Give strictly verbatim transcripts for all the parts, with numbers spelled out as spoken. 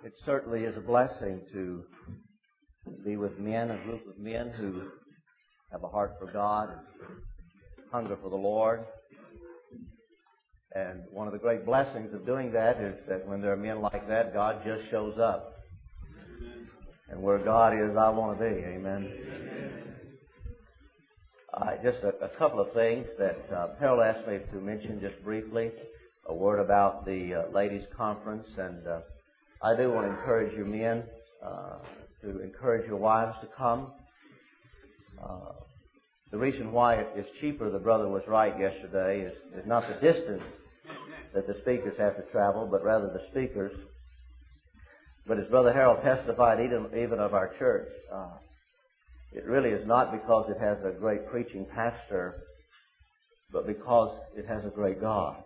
It certainly is a blessing to be with men, a group of men who have a heart for God and hunger for the Lord. And one of the great blessings of doing that is that when there are men like that, God just shows up. And where God is, I want to be. Amen. Uh, just a, a couple of things that uh, Harold asked me to mention just briefly. A word about the uh, ladies' conference. And uh, I do want to encourage you men uh, to encourage your wives to come. Uh, the reason why it is cheaper, the brother was right yesterday, is, is not the distance that the speakers have to travel, but rather the speakers. But as Brother Harold testified, even, even of our church, uh, it really is not because it has a great preaching pastor, but because it has a great God.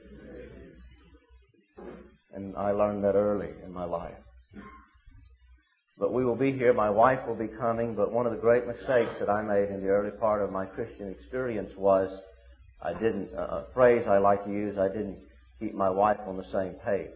And I learned that early in my life. But we will be here. My wife will be coming. But one of the great mistakes that I made in the early part of my Christian experience was I didn't, uh, a phrase I like to use, I didn't keep my wife on the same page.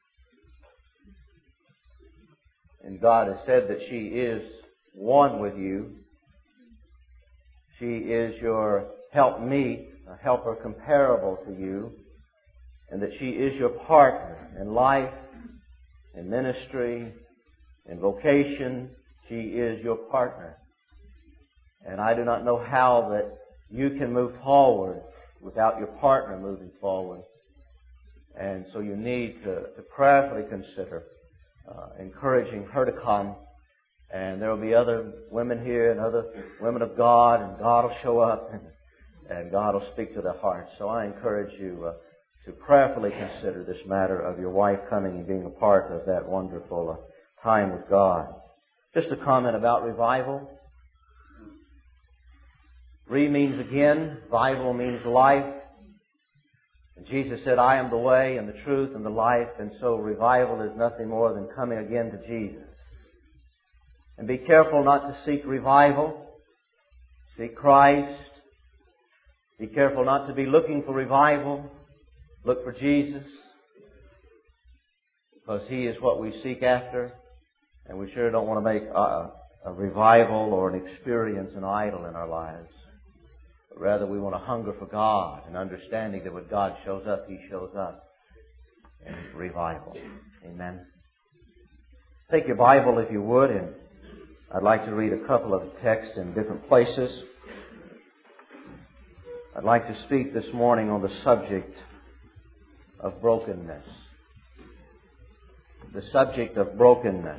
And God has said that she is one with you. She is your helpmeet, a helper comparable to you, and that she is your partner in life, in ministry, in vocation. She is your partner. And I do not know how that you can move forward without your partner moving forward. And so you need to, to prayerfully consider uh, encouraging her to come. And there will be other women here and other women of God, and God will show up and, and God will speak to their hearts. So I encourage you uh, to prayerfully consider this matter of your wife coming and being a part of that wonderful uh, time with God. Just a comment about revival. Re means again, vival means life. And Jesus said, I am the way and the truth and the life. And so revival is nothing more than coming again to Jesus. And be careful not to seek revival. Seek Christ. Be careful not to be looking for revival. Look for Jesus. Because He is what we seek after. And we sure don't want to make a, a revival or an experience an idol in our lives. But rather we want to hunger for God and understanding that when God shows up, He shows up in revival. Amen. Take your Bible if you would, and I'd like to read a couple of texts in different places. I'd like to speak this morning on the subject of brokenness. The subject of brokenness.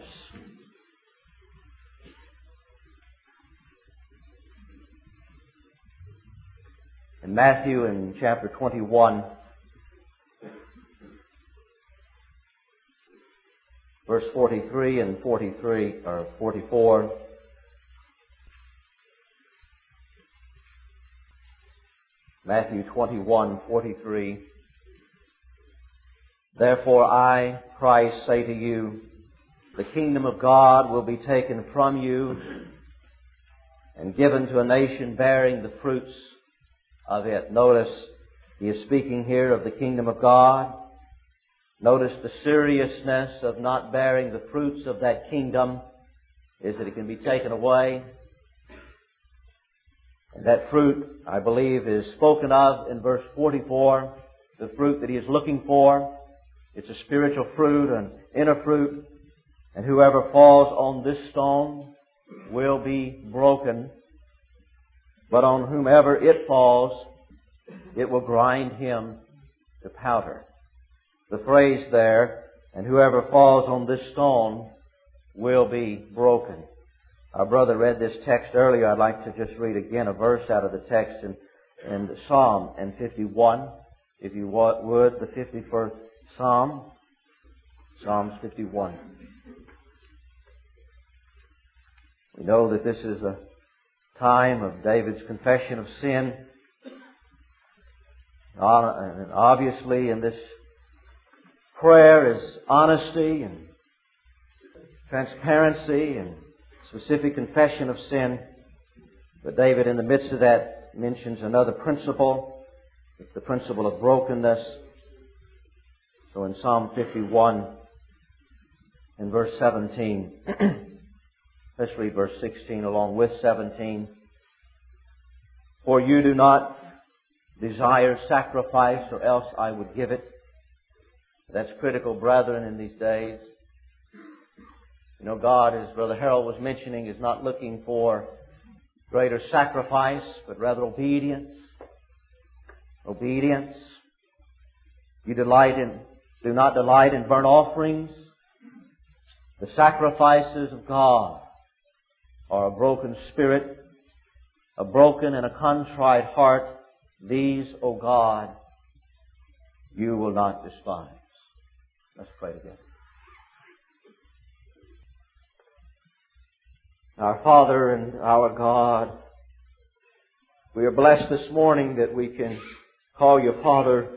In Matthew, in chapter twenty-one, verse forty-three and forty-three, or forty-four, Matthew twenty-one, forty-three. Therefore I, Christ, say to you, the kingdom of God will be taken from you and given to a nation bearing the fruits of it. Notice, He is speaking here of the kingdom of God. Notice the seriousness of not bearing the fruits of that kingdom is that it can be taken away. And that fruit, I believe, is spoken of in verse forty-four, the fruit that He is looking for. It's a spiritual fruit, an inner fruit. And whoever falls on this stone will be broken. But on whomever it falls, it will grind him to powder. The phrase there, and whoever falls on this stone will be broken. Our brother read this text earlier. I'd like to just read again a verse out of the text in, in Psalm and fifty-one. If you would, the fifty-first Psalm. Psalms fifty-one. We know that this is a time of David's confession of sin. And obviously in this prayer is honesty and transparency and specific confession of sin. But David, in the midst of that, mentions another principle. It's the principle of brokenness. So in Psalm fifty-one, in verse seventeen. Let's read verse sixteen along with seventeen. For you do not desire sacrifice, or else I would give it. That's critical, brethren, in these days. You know, God, as Brother Harold was mentioning, is not looking for greater sacrifice, but rather obedience. Obedience. You delight in, do not delight in burnt offerings. The sacrifices of God are a broken spirit, a broken and a contrite heart. These, O God, you will not despise. Let's pray together. Our Father and our God, we are blessed this morning that we can call you Father.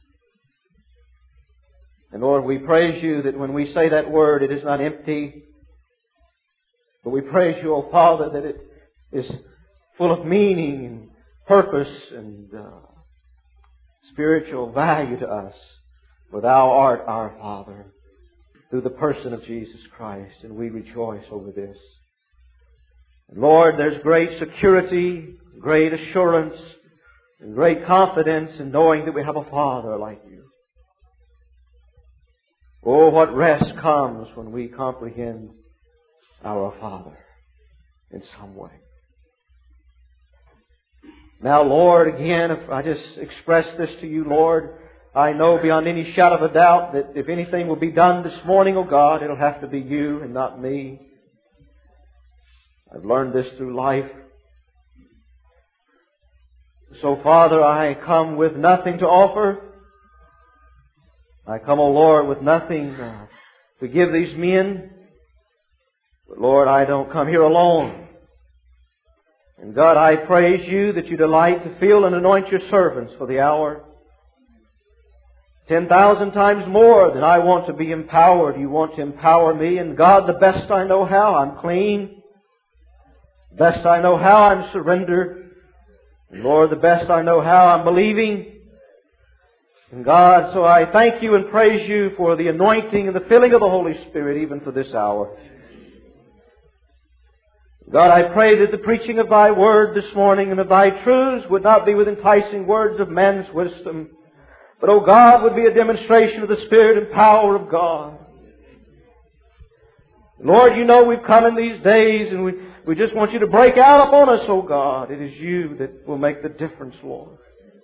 And Lord, we praise you that when we say that word, it is not empty. But we praise you, O Father, that it is full of meaning and purpose and uh, spiritual value to us. For Thou art our Father through the person of Jesus Christ, and we rejoice over this. And Lord, there's great security, great assurance, and great confidence in knowing that we have a Father like you. Oh, what rest comes when we comprehend our Father in some way. Now, Lord, again, if I just express this to you, Lord, I know beyond any shadow of a doubt that if anything will be done this morning, oh God, it'll have to be you and not me. I've learned this through life. So, Father, I come with nothing to offer. I come, O Lord, with nothing uh, to give these men. But, Lord, I don't come here alone. And, God, I praise you that you delight to fill and anoint your servants for the hour. Ten thousand times more than I want to be empowered, you want to empower me. And, God, the best I know how, I'm clean. Best I know how, I'm surrendered. And Lord, the best I know how, I'm believing. And God, so I thank you and praise you for the anointing and the filling of the Holy Spirit even for this hour. God, I pray that the preaching of Thy Word this morning and of Thy truths would not be with enticing words of man's wisdom, but, oh God, would be a demonstration of the Spirit and power of God. Lord, you know we've come in these days and we, we just want you to break out upon us, oh God. It is you that will make the difference, Lord.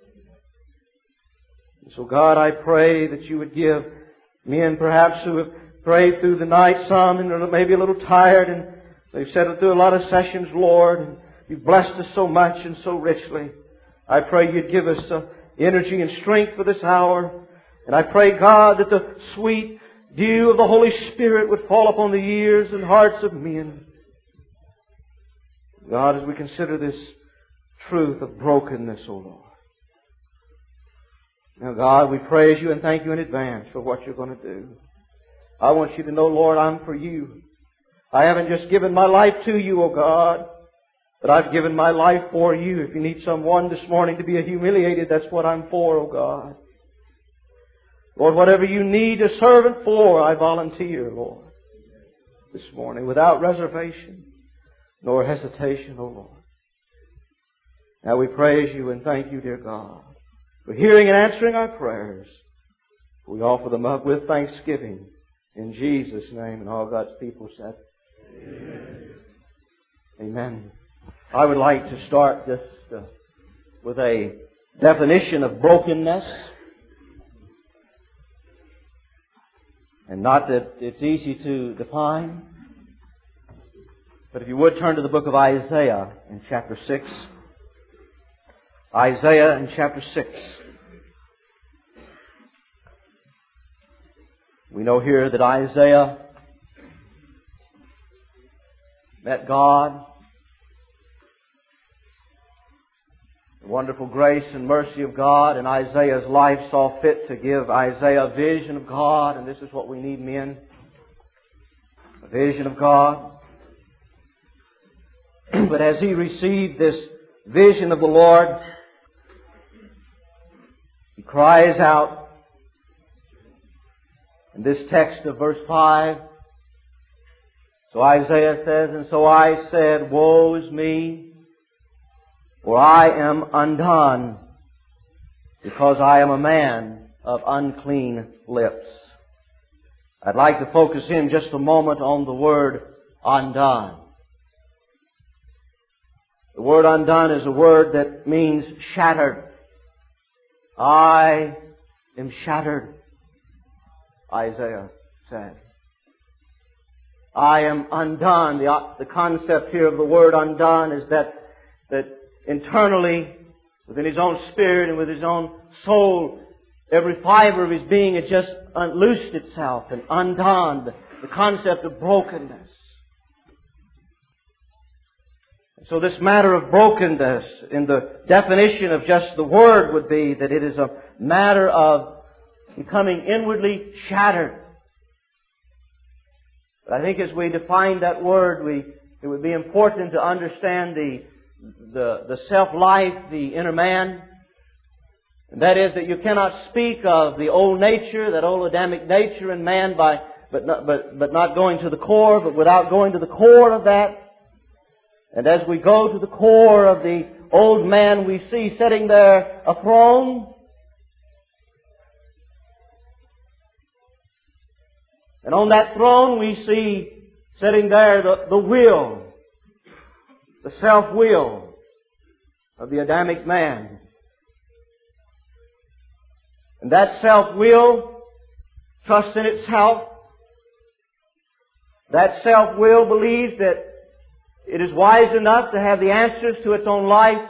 And so, God, I pray that you would give men perhaps who have prayed through the night some and are maybe a little tired and they've sat through a lot of sessions, Lord, and you've blessed us so much and so richly. I pray you'd give us uh, energy and strength for this hour. And I pray, God, that the sweet dew of the Holy Spirit would fall upon the ears and hearts of men. God, as we consider this truth of brokenness, O Lord. Now, God, we praise you and thank you in advance for what you're going to do. I want you to know, Lord, I'm for you. I haven't just given my life to you, O God, but I've given my life for you. If you need someone this morning to be humiliated, that's what I'm for, O God. Lord, whatever you need a servant for, I volunteer, Lord, this morning without reservation nor hesitation, O Lord. Now we praise you and thank you, dear God, for hearing and answering our prayers. We offer them up with thanksgiving in Jesus' name, and all God's people said, Amen. Amen. I would like to start just uh, with a definition of brokenness. And not that it's easy to define, but if you would turn to the book of Isaiah in chapter six. Isaiah in chapter six. We know here that Isaiah met God. The wonderful grace and mercy of God, and Isaiah's life saw fit to give Isaiah a vision of God, and this is what we need, men. A vision of God. But as he received this vision of the Lord, he cries out in this text of verse five, So Isaiah says, and so I said, woe is me, for I am undone, because I am a man of unclean lips. I'd like to focus in just a moment on the word undone. The word undone is a word that means shattered. I am shattered, Isaiah said. I am undone. The, the concept here of the word undone is that, that internally, within his own spirit and with his own soul, every fiber of his being had just unloosed itself and undone. The, the concept of brokenness. So this matter of brokenness, in the definition of just the word, would be that it is a matter of becoming inwardly shattered. But I think as we define that word, we it would be important to understand the the, the self-life, the inner man. And that is that you cannot speak of the old nature, that old Adamic nature in man, by but not, but but not going to the core, but without going to the core of that. And as we go to the core of the old man, we see sitting there a throne. And on that throne we see sitting there the, the will, the self-will of the Adamic man. And that self-will trusts in itself. That self-will believes that it is wise enough to have the answers to its own life.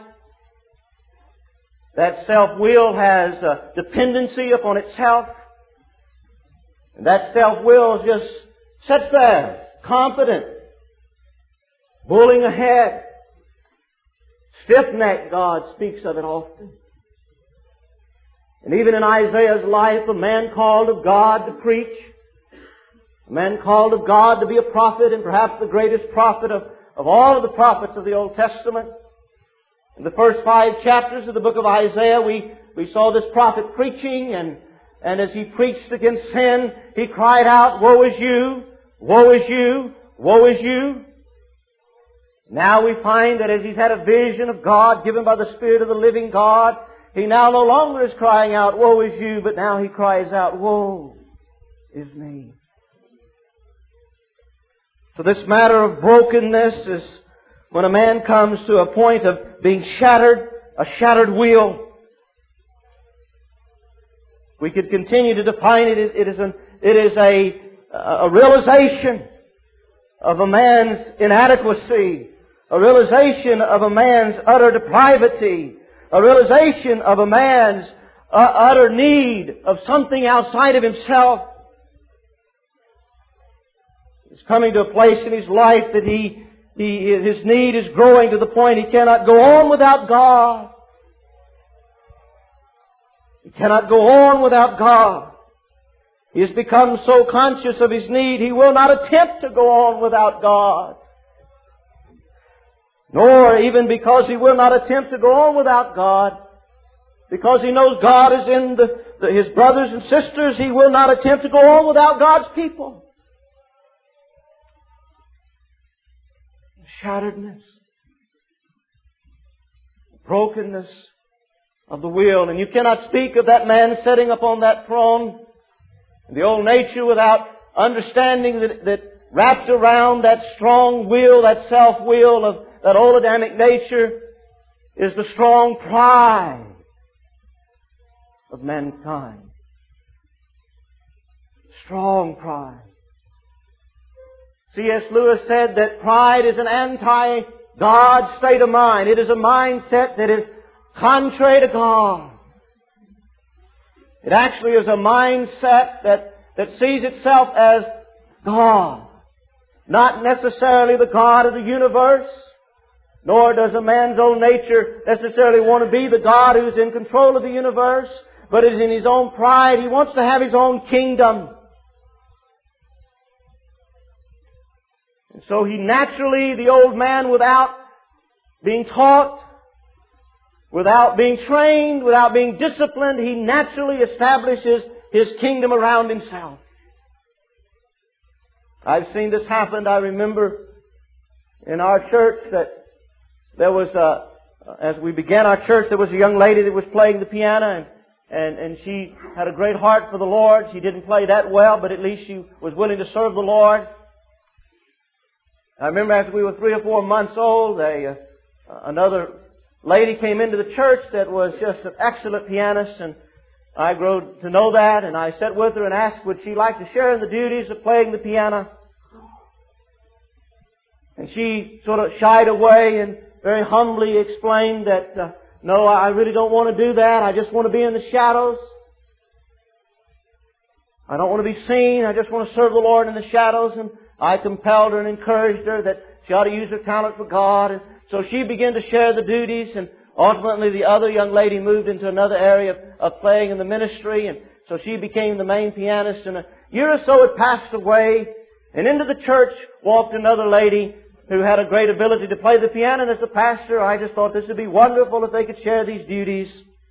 That self-will has a dependency upon itself. And that self-will just sits there, confident, bulling ahead. Stiff-necked, God speaks of it often. And even in Isaiah's life, a man called of God to preach, a man called of God to be a prophet, and perhaps the greatest prophet of Of all of the prophets of the Old Testament. In the first five chapters of the book of Isaiah, we, we saw this prophet preaching, and, and as he preached against sin, he cried out, woe is you, woe is you, woe is you. Now we find that as he's had a vision of God given by the Spirit of the living God, he now no longer is crying out, woe is you, but now he cries out, woe is me. So this matter of brokenness is when a man comes to a point of being shattered, a shattered will. We could continue to define it. It is, an, it is a, a realization of a man's inadequacy, a realization of a man's utter depravity, a realization of a man's uh, utter need of something outside of himself. He's coming to a place in his life that he, he, his need is growing to the point he cannot go on without God. He cannot go on without God. He has become so conscious of his need, he will not attempt to go on without God. Nor even because he will not attempt to go on without God, because he knows God is in the, the, his brothers and sisters, he will not attempt to go on without God's people. Shatteredness, brokenness of the will. And you cannot speak of that man sitting upon that throne, the old nature, without understanding that, that wrapped around that strong will, that self-will of that old Adamic nature, is the strong pride of mankind. Strong pride. C S Lewis said that pride is an anti-God state of mind. It is a mindset that is contrary to God. It actually is a mindset that, that sees itself as God. Not necessarily the God of the universe, nor does a man's own nature necessarily want to be the God who's in control of the universe, but it is in his own pride. He wants to have his own kingdom. And so he naturally, the old man, without being taught, without being trained, without being disciplined, he naturally establishes his kingdom around himself. I've seen this happen. I remember in our church that there was a, as we began our church, there was a young lady that was playing the piano, and, and, and she had a great heart for the Lord. She didn't play that well, but at least she was willing to serve the Lord. I remember after we were three or four months old, a, uh, another lady came into the church that was just an excellent pianist, and I grew to know that, and I sat with her and asked would she like to share in the duties of playing the piano. And she sort of shied away and very humbly explained that, uh, no, I really don't want to do that. I just want to be in the shadows. I don't want to be seen. I just want to serve the Lord in the shadows. And I compelled her and encouraged her that she ought to use her talent for God. And so she began to share the duties, and ultimately the other young lady moved into another area of, of playing in the ministry, and so she became the main pianist. And a year or so had passed away, and into the church walked another lady who had a great ability to play the piano. And as a pastor, I just thought this would be wonderful if they could share these duties.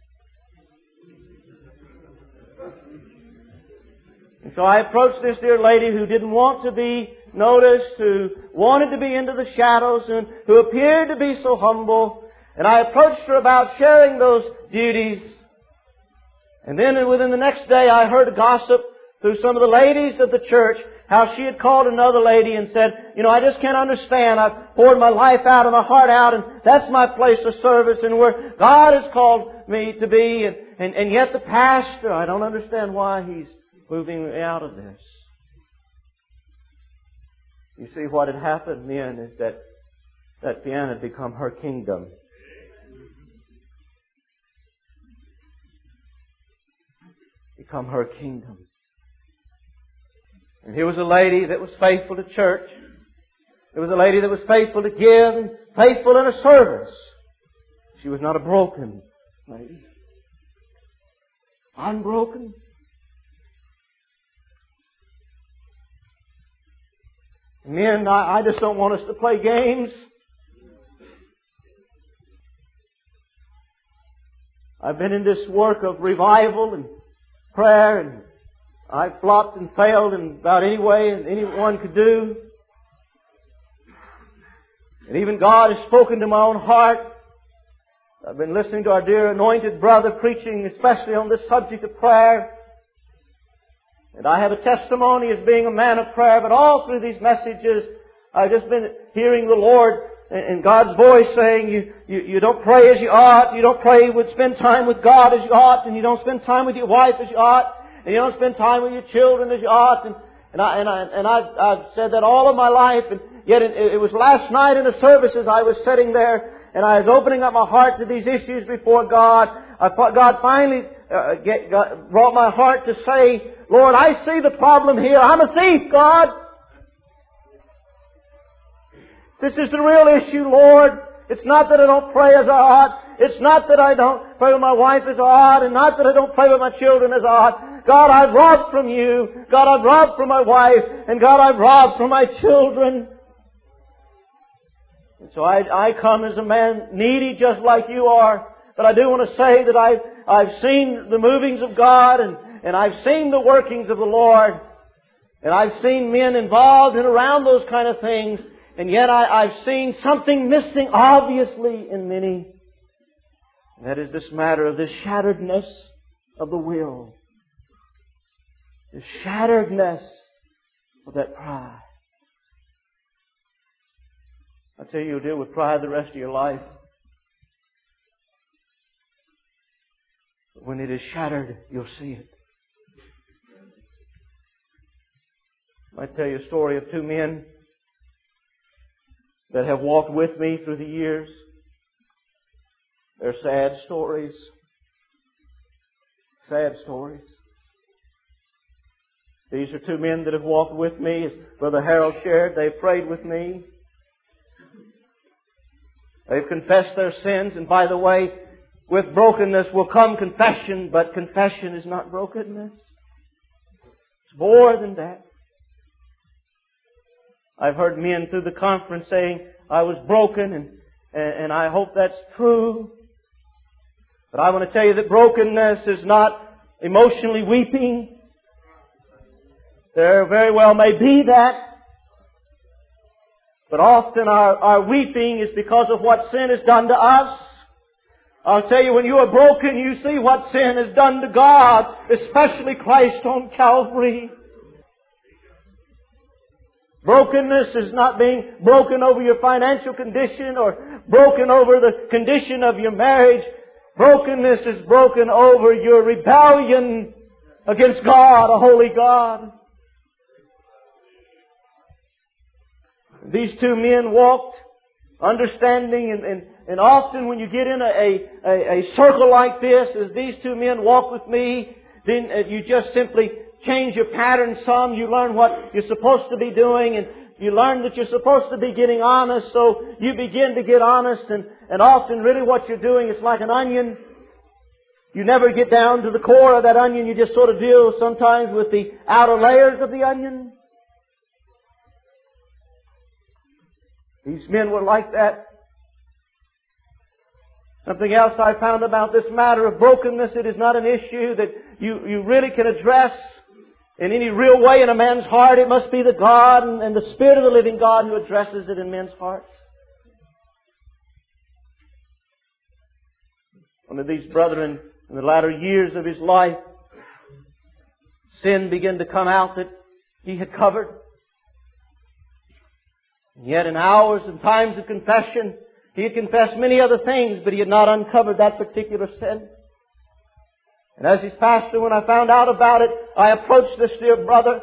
And so I approached this dear lady who didn't want to be noticed, who wanted to be into the shadows, and who appeared to be so humble. And I approached her about sharing those duties. And then within the next day I heard a gossip through some of the ladies of the church how she had called another lady and said, you know, I just can't understand. I've poured my life out and my heart out, and that's my place of service and where God has called me to be. And, and, and yet the pastor, I don't understand why he's moving me out of this. You see, what had happened then is that that piano had become her kingdom. Become her kingdom. And here was a lady that was faithful to church. There was a lady that was faithful to give and faithful in her service. She was not a broken lady. Unbroken. Men, I, I just don't want us to play games. I've been in this work of revival and prayer, and I've flopped and failed in about any way anyone could do. And even God has spoken to my own heart. I've been listening to our dear anointed brother preaching especially on this subject of prayer. And I have a testimony as being a man of prayer, but all through these messages I've just been hearing the Lord and God's voice saying, you, you, you don't pray as you ought, you don't pray with spend time with God as you ought, and you don't spend time with your wife as you ought, and you don't spend time with your children as you ought. And, and, I, and, I, and I've, I've said that all of my life, and yet it, it was last night in the services I was sitting there, and I was opening up my heart to these issues before God. I thought God finally uh, get, got, brought my heart to say, Lord, I see the problem here. I'm a thief, God. This is the real issue, Lord. It's not that I don't pray as I ought. It's not that I don't pray with my wife as I ought, and not that I don't pray with my children as I ought. God, I've robbed from you. God, I've robbed from my wife. And God, I've robbed from my children. And so I, I come as a man needy just like you are. But I do want to say that I've, I've seen the movings of God, and, and I've seen the workings of the Lord. And I've seen men involved and around those kind of things. And yet I, I've seen something missing obviously in many. And that is this matter of this shatteredness of the will. The shatteredness of that pride. I tell you, you'll deal with pride the rest of your life. But when it is shattered, you'll see it. I tell you a story of two men that have walked with me through the years. They're sad stories. Sad stories. These are two men that have walked with me. As Brother Harold shared, they've prayed with me. They've confessed their sins. And by the way, with brokenness will come confession, but confession is not brokenness. It's more than that. I've heard men through the conference saying, I was broken, and, and I hope that's true. But I want to tell you that brokenness is not emotionally weeping. There very well may be that. But often our, our weeping is because of what sin has done to us. I'll tell you, when you are broken, you see what sin has done to God, especially Christ on Calvary. Brokenness is not being broken over your financial condition or broken over the condition of your marriage. Brokenness is broken over your rebellion against God, a holy God. These two men walked understanding, and, and, and often when you get in a, a, a circle like this, as these two men walk with me, then you just simply change your pattern some. You learn what you're supposed to be doing, and you learn that you're supposed to be getting honest, so you begin to get honest, and, and often really what you're doing is like an onion. You never get down to the core of that onion. You just sort of deal sometimes with the outer layers of the onion. These men were like that. Something else I found about this matter of brokenness, it is not an issue that you, you really can address in any real way in a man's heart. It must be the God and, and the Spirit of the living God who addresses it in men's hearts. One of these brethren, in the latter years of his life, sin began to come out that he had covered. And yet in hours and times of confession, he had confessed many other things, but he had not uncovered that particular sin. And as his pastor, when I found out about it, I approached this dear brother.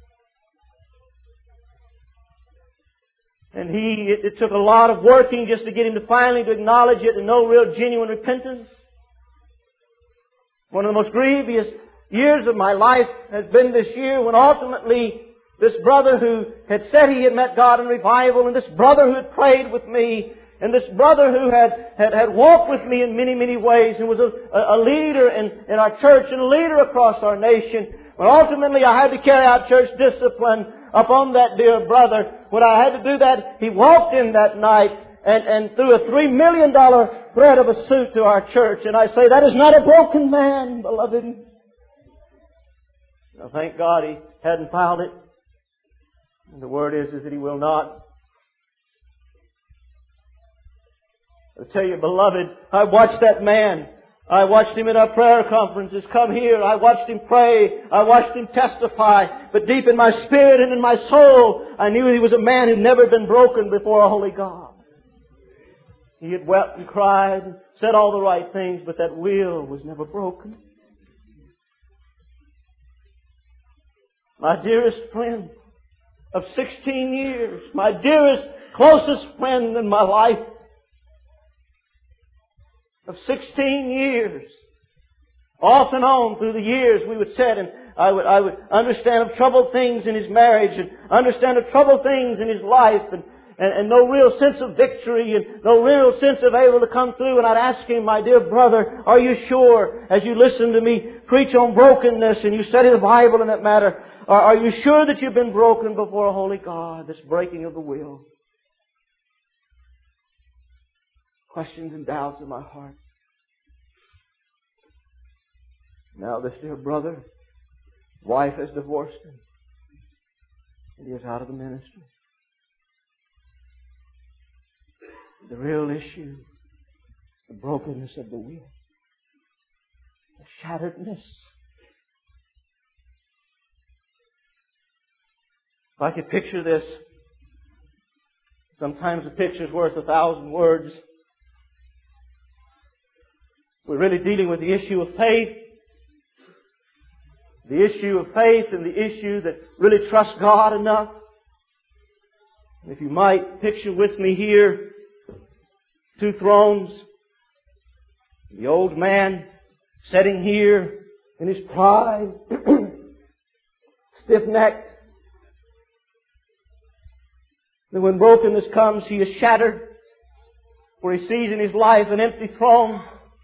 And he, it, it took a lot of working just to get him to finally to acknowledge it and no real genuine repentance. One of the most grievous years of my life has been this year when ultimately this brother who had said he had met God in revival, and this brother who had prayed with me, and this brother who had, had, had walked with me in many, many ways and was a, a leader in, in our church and a leader across our nation. When ultimately I had to carry out church discipline upon that dear brother, when I had to do that, he walked in that night and, and threw a three million dollar threat of a suit to our church. And I say, that is not a broken man, beloved. Now, thank God he hadn't filed it. And the word is, is that he will not. I tell you, beloved, I watched that man. I watched him at our prayer conferences come here. I watched him pray. I watched him testify. But deep in my spirit and in my soul, I knew he was a man who'd never been broken before a holy God. He had wept and cried and said all the right things, but that will was never broken. My dearest friend of sixteen years, my dearest, closest friend in my life, of sixteen years. Off and on through the years we would sit and I would, I would understand of troubled things in his marriage and understand of troubled things in his life and, and, and no real sense of victory and no real sense of able to come through. And I'd ask him, my dear brother, are you sure, as you listen to me preach on brokenness and you study the Bible in that matter, are, are you sure that you've been broken before a holy God, this breaking of the will? Questions and doubts in my heart. Now this dear brother, wife has divorced him, and he is out of the ministry. The real issue, the brokenness of the will, the shatteredness. If I could picture this, sometimes a picture's worth a thousand words. We're really dealing with the issue of faith. The issue of faith and the issue that really trusts God enough. If you might picture with me here two thrones. The old man sitting here in his pride, stiff-necked. Then when brokenness comes, he is shattered. For he sees in his life an empty throne.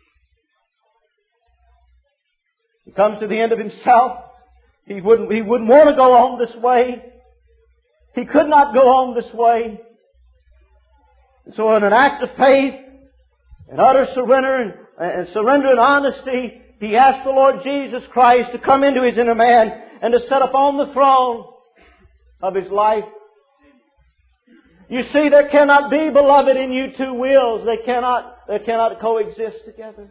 He comes to the end of himself. He wouldn't, he wouldn't want to go on this way. He could not go on this way. And so in an act of faith and utter surrender and, and surrender and honesty, he asked the Lord Jesus Christ to come into his inner man and to set upon the throne of his life. You see, there cannot be, beloved, in you two wills. They cannot, they cannot coexist together.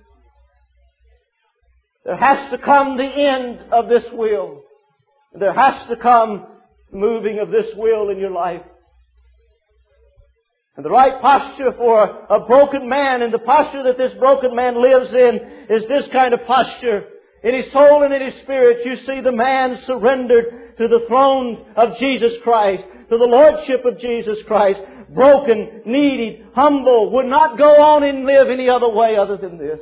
There has to come the end of this will. There has to come moving of this will in your life. And the right posture for a broken man, and the posture that this broken man lives in, is this kind of posture. In his soul and in his spirit, you see the man surrendered to the throne of Jesus Christ, to the Lordship of Jesus Christ, broken, needy, humble, would not go on and live any other way other than this.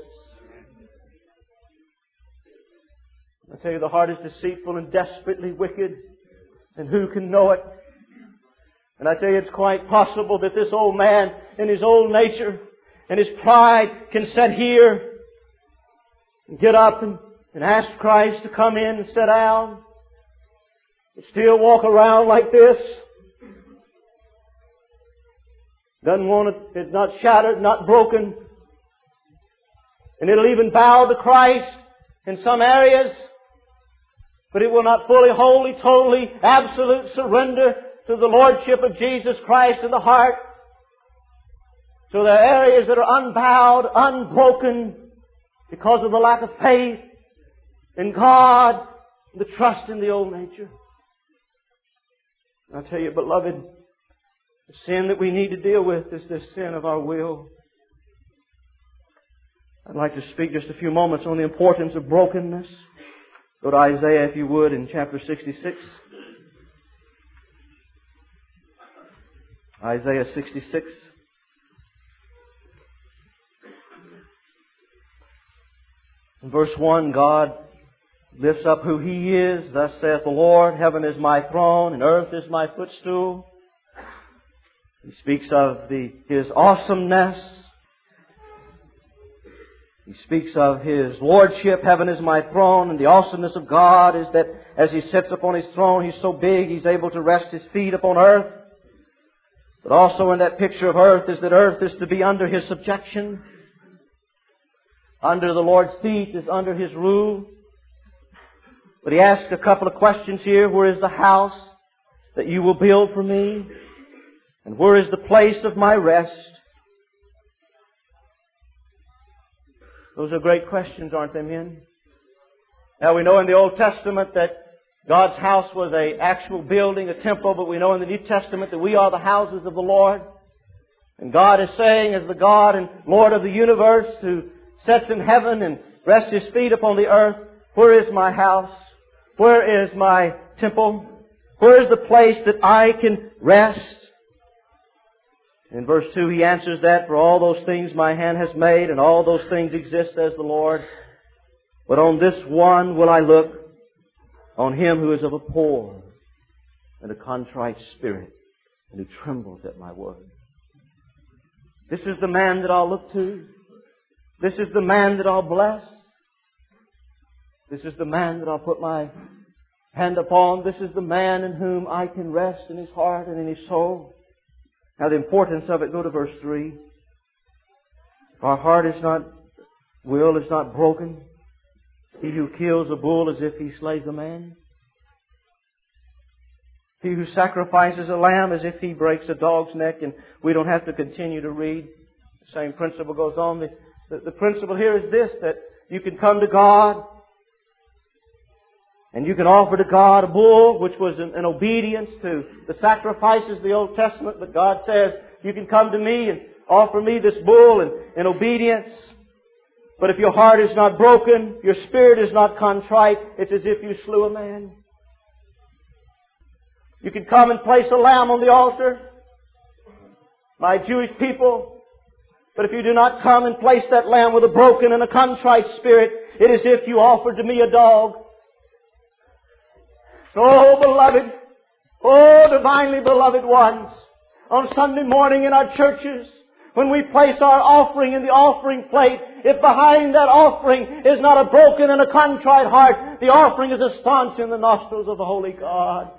I tell you, the heart is deceitful and desperately wicked, and who can know it? And I tell you, it's quite possible that this old man, in his old nature and his pride, can sit here and get up and, and ask Christ to come in and sit down, and still walk around like this. Doesn't want it, it's not shattered, not broken. And it'll even bow to Christ in some areas, but it will not fully, wholly, totally, absolute surrender to the Lordship of Jesus Christ in the heart. So there are areas that are unbowed, unbroken, because of the lack of faith in God, the trust in the old nature. I tell you, beloved, the sin that we need to deal with is this sin of our will. I'd like to speak just a few moments on the importance of brokenness. Go to Isaiah, if you would, in chapter sixty-six. Isaiah sixty-six. In verse one, God lifts up who He is. Thus saith the Lord, heaven is my throne, and earth is my footstool. He speaks of the, His awesomeness. He speaks of His lordship. Heaven is my throne, and the awesomeness of God is that as He sits upon His throne, He's so big, He's able to rest His feet upon earth. But also in that picture of earth is that earth is to be under His subjection. Under the Lord's feet is under His rule. But He asks a couple of questions here. Where is the house that you will build for me? And where is the place of my rest? Those are great questions, aren't they, men? Now we know in the Old Testament that God's house was an actual building, a temple, but we know in the New Testament that we are the houses of the Lord. And God is saying, as the God and Lord of the universe who sits in heaven and rests His feet upon the earth, where is my house? Where is my temple? Where is the place that I can rest? In verse two, He answers that, for all those things my hand has made, and all those things exist, says the Lord. But on this one will I look, on him who is of a poor and a contrite spirit, and who trembles at my word. This is the man that I'll look to. This is the man that I'll bless. This is the man that I'll put my hand upon. This is the man in whom I can rest in his heart and in his soul. Now the importance of it, go to verse three. Our heart is not, will is not broken. He who kills a bull as if he slays a man. He who sacrifices a lamb as if he breaks a dog's neck. And we don't have to continue to read. The same principle goes on. The, the, the principle here is this, that you can come to God and you can offer to God a bull, which was an, an obedience to the sacrifices of the Old Testament. But God says, you can come to me and offer me this bull in, in obedience. But if your heart is not broken, your spirit is not contrite, it's as if you slew a man. You can come and place a lamb on the altar, my Jewish people. But if you do not come and place that lamb with a broken and a contrite spirit, it is as if you offered to me a dog. Oh, beloved, oh, divinely beloved ones, on Sunday morning in our churches, when we place our offering in the offering plate, if behind that offering is not a broken and a contrite heart, the offering is a stench in the nostrils of the Holy God.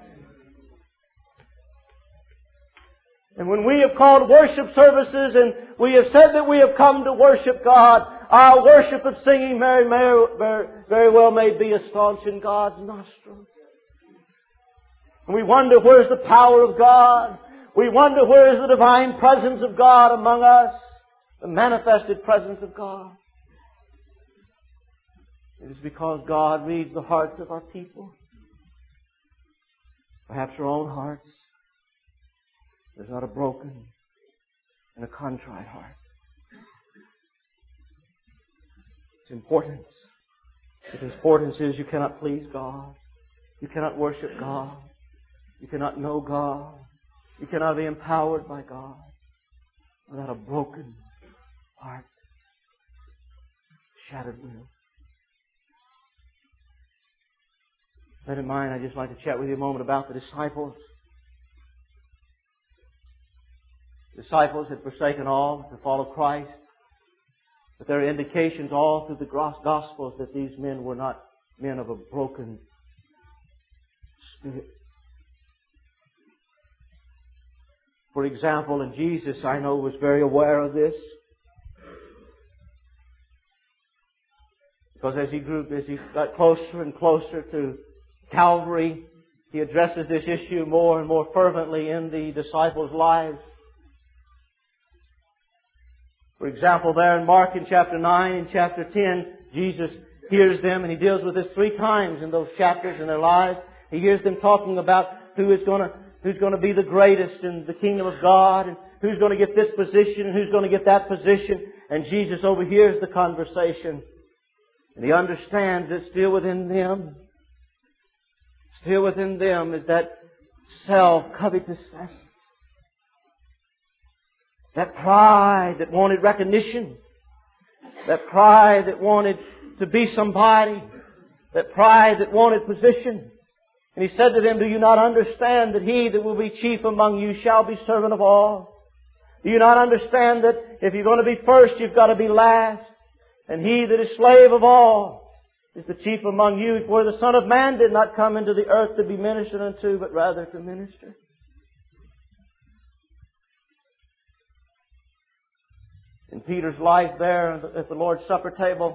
And when we have called worship services and we have said that we have come to worship God, our worship of singing very, very, very well may be a stench in God's nostrils. And we wonder, where's the power of God? We wonder where is the divine presence of God among us, the manifested presence of God. It is because God reads the hearts of our people, perhaps our own hearts. There's not a broken and a contrite heart. Its importance. Its importance is you cannot please God. You cannot worship God. You cannot know God. You cannot be empowered by God without a broken heart, shattered will. That in mind, I'd just like to chat with you a moment about the disciples. The disciples had forsaken all to follow Christ. But there are indications all through the Gospels that these men were not men of a broken spirit. For example, and Jesus, I know, was very aware of this. Because as he grew, as he got closer and closer to Calvary, he addresses this issue more and more fervently in the disciples' lives. For example, there in Mark in chapter nine and chapter ten, Jesus hears them, and He deals with this three times in those chapters in their lives. He hears them talking about who is going to, who's going to be the greatest in the kingdom of God, and who's going to get this position, and who's going to get that position. And Jesus overhears the conversation. And He understands that still within them, still within them is that self-covetousness. That pride that wanted recognition. That pride that wanted to be somebody. That pride that wanted position. And He said to them, do you not understand that he that will be chief among you shall be servant of all? Do you not understand that if you're going to be first, you've got to be last? And he that is slave of all is the chief among you. For the Son of Man did not come into the earth to be ministered unto, but rather to minister. In Peter's life there at the Lord's Supper table,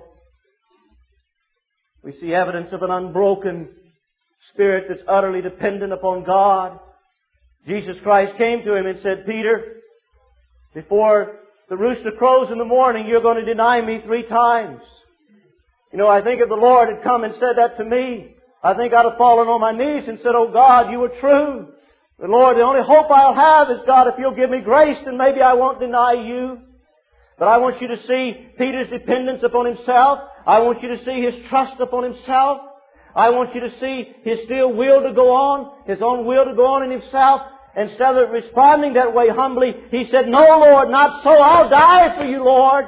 we see evidence of an unbroken spirit that's utterly dependent upon God. Jesus Christ came to him and said, Peter, before the rooster crows in the morning, you're going to deny me three times. You know, I think if the Lord had come and said that to me, I think I'd have fallen on my knees and said, oh God, you were true. But Lord, the only hope I'll have is, God, if you'll give me grace, then maybe I won't deny you. But I want you to see Peter's dependence upon himself. I want you to see his trust upon himself. I want you to see his still will to go on, his own will to go on in himself. Instead of responding that way humbly, he said, no, Lord, not so. I'll die for you, Lord.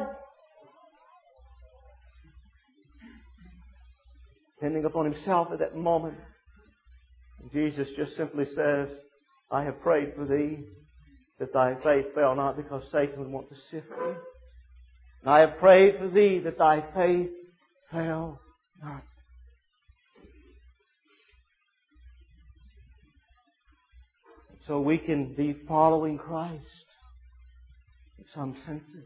Depending upon himself at that moment. And Jesus just simply says, I have prayed for thee, that thy faith fail not, because Satan would want to sift thee. And I have prayed for thee, that thy faith fail not. So we can be following Christ in some senses.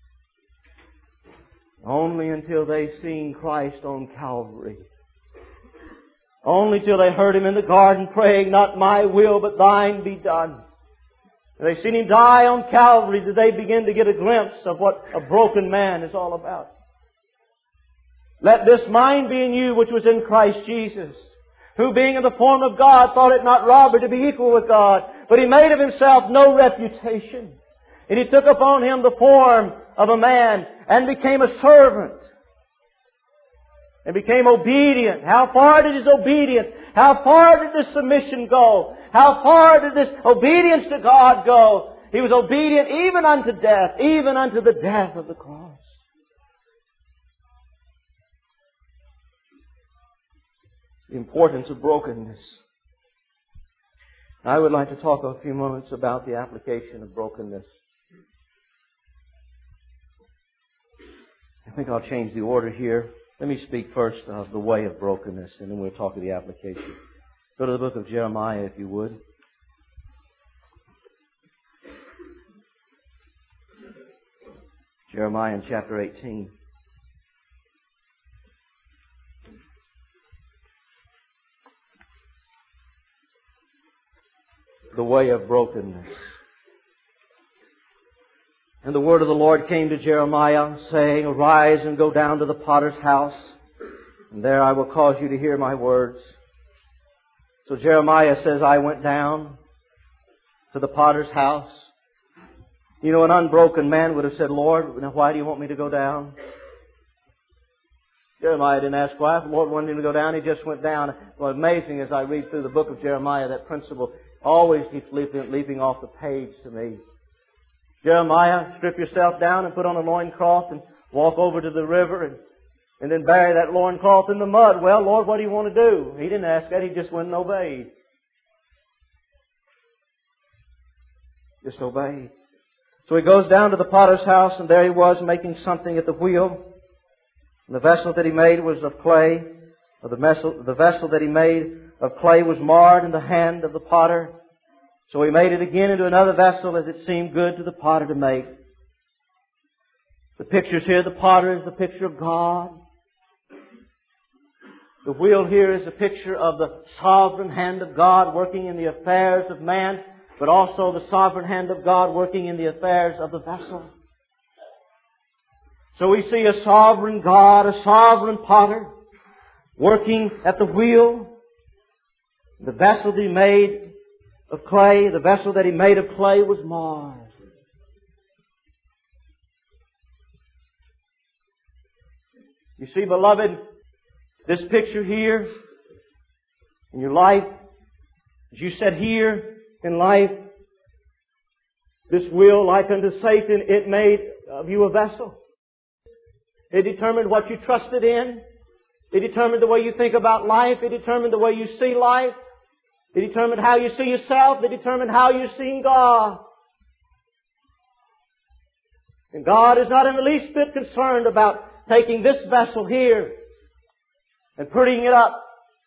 Only until they've seen Christ on Calvary. Only till they heard Him in the garden praying, not my will but thine be done. And they've seen Him die on Calvary, did they begin to get a glimpse of what a broken man is all about. Let this mind be in you which was in Christ Jesus, who being in the form of God thought it not robbery to be equal with God, but He made of Himself no reputation. And He took upon Him the form of a man and became a servant. And became obedient. How far did His obedience, how far did this submission go? How far did this obedience to God go? He was obedient even unto death, even unto the death of the cross. The importance of brokenness. I would like to talk a few moments about the application of brokenness. I think I'll change the order here. Let me speak first of the way of brokenness, and then we'll talk of the application. Go to the book of Jeremiah, if you would. Jeremiah in chapter eighteen. The way of brokenness. And the word of the Lord came to Jeremiah, saying, Arise and go down to the potter's house, and there I will cause you to hear my words. So Jeremiah says, I went down to the potter's house. You know, an unbroken man would have said, Lord, now why do you want me to go down? Jeremiah didn't ask why. If the Lord wanted him to go down, he just went down. Well, amazing as I read through the book of Jeremiah, that principle always keeps leaping, leaping off the page to me. Jeremiah, strip yourself down and put on a loincloth and walk over to the river and, and then bury that loincloth in the mud. Well, Lord, what do you want to do? He didn't ask that. He just went and obeyed. Just obeyed. So he goes down to the potter's house, and there he was making something at the wheel. And the vessel that he made was of clay. Or the vessel, the vessel that he made of clay was marred in the hand of the potter. So he made it again into another vessel as it seemed good to the potter to make. The pictures here, the potter is the picture of God. The wheel here is a picture of the sovereign hand of God working in the affairs of man, but also the sovereign hand of God working in the affairs of the vessel. So we see a sovereign God, a sovereign potter, working at the wheel. The vessel that he made of clay, the vessel that he made of clay was marred. You see, beloved, this picture here in your life, as you sit here in life, this wheel, like unto Satan, it made of you a vessel. It determined what you trusted in. It determined the way you think about life. It determined the way you see life. It determined how you see yourself. It determined how you see God. And God is not in the least bit concerned about taking this vessel here and putting it up.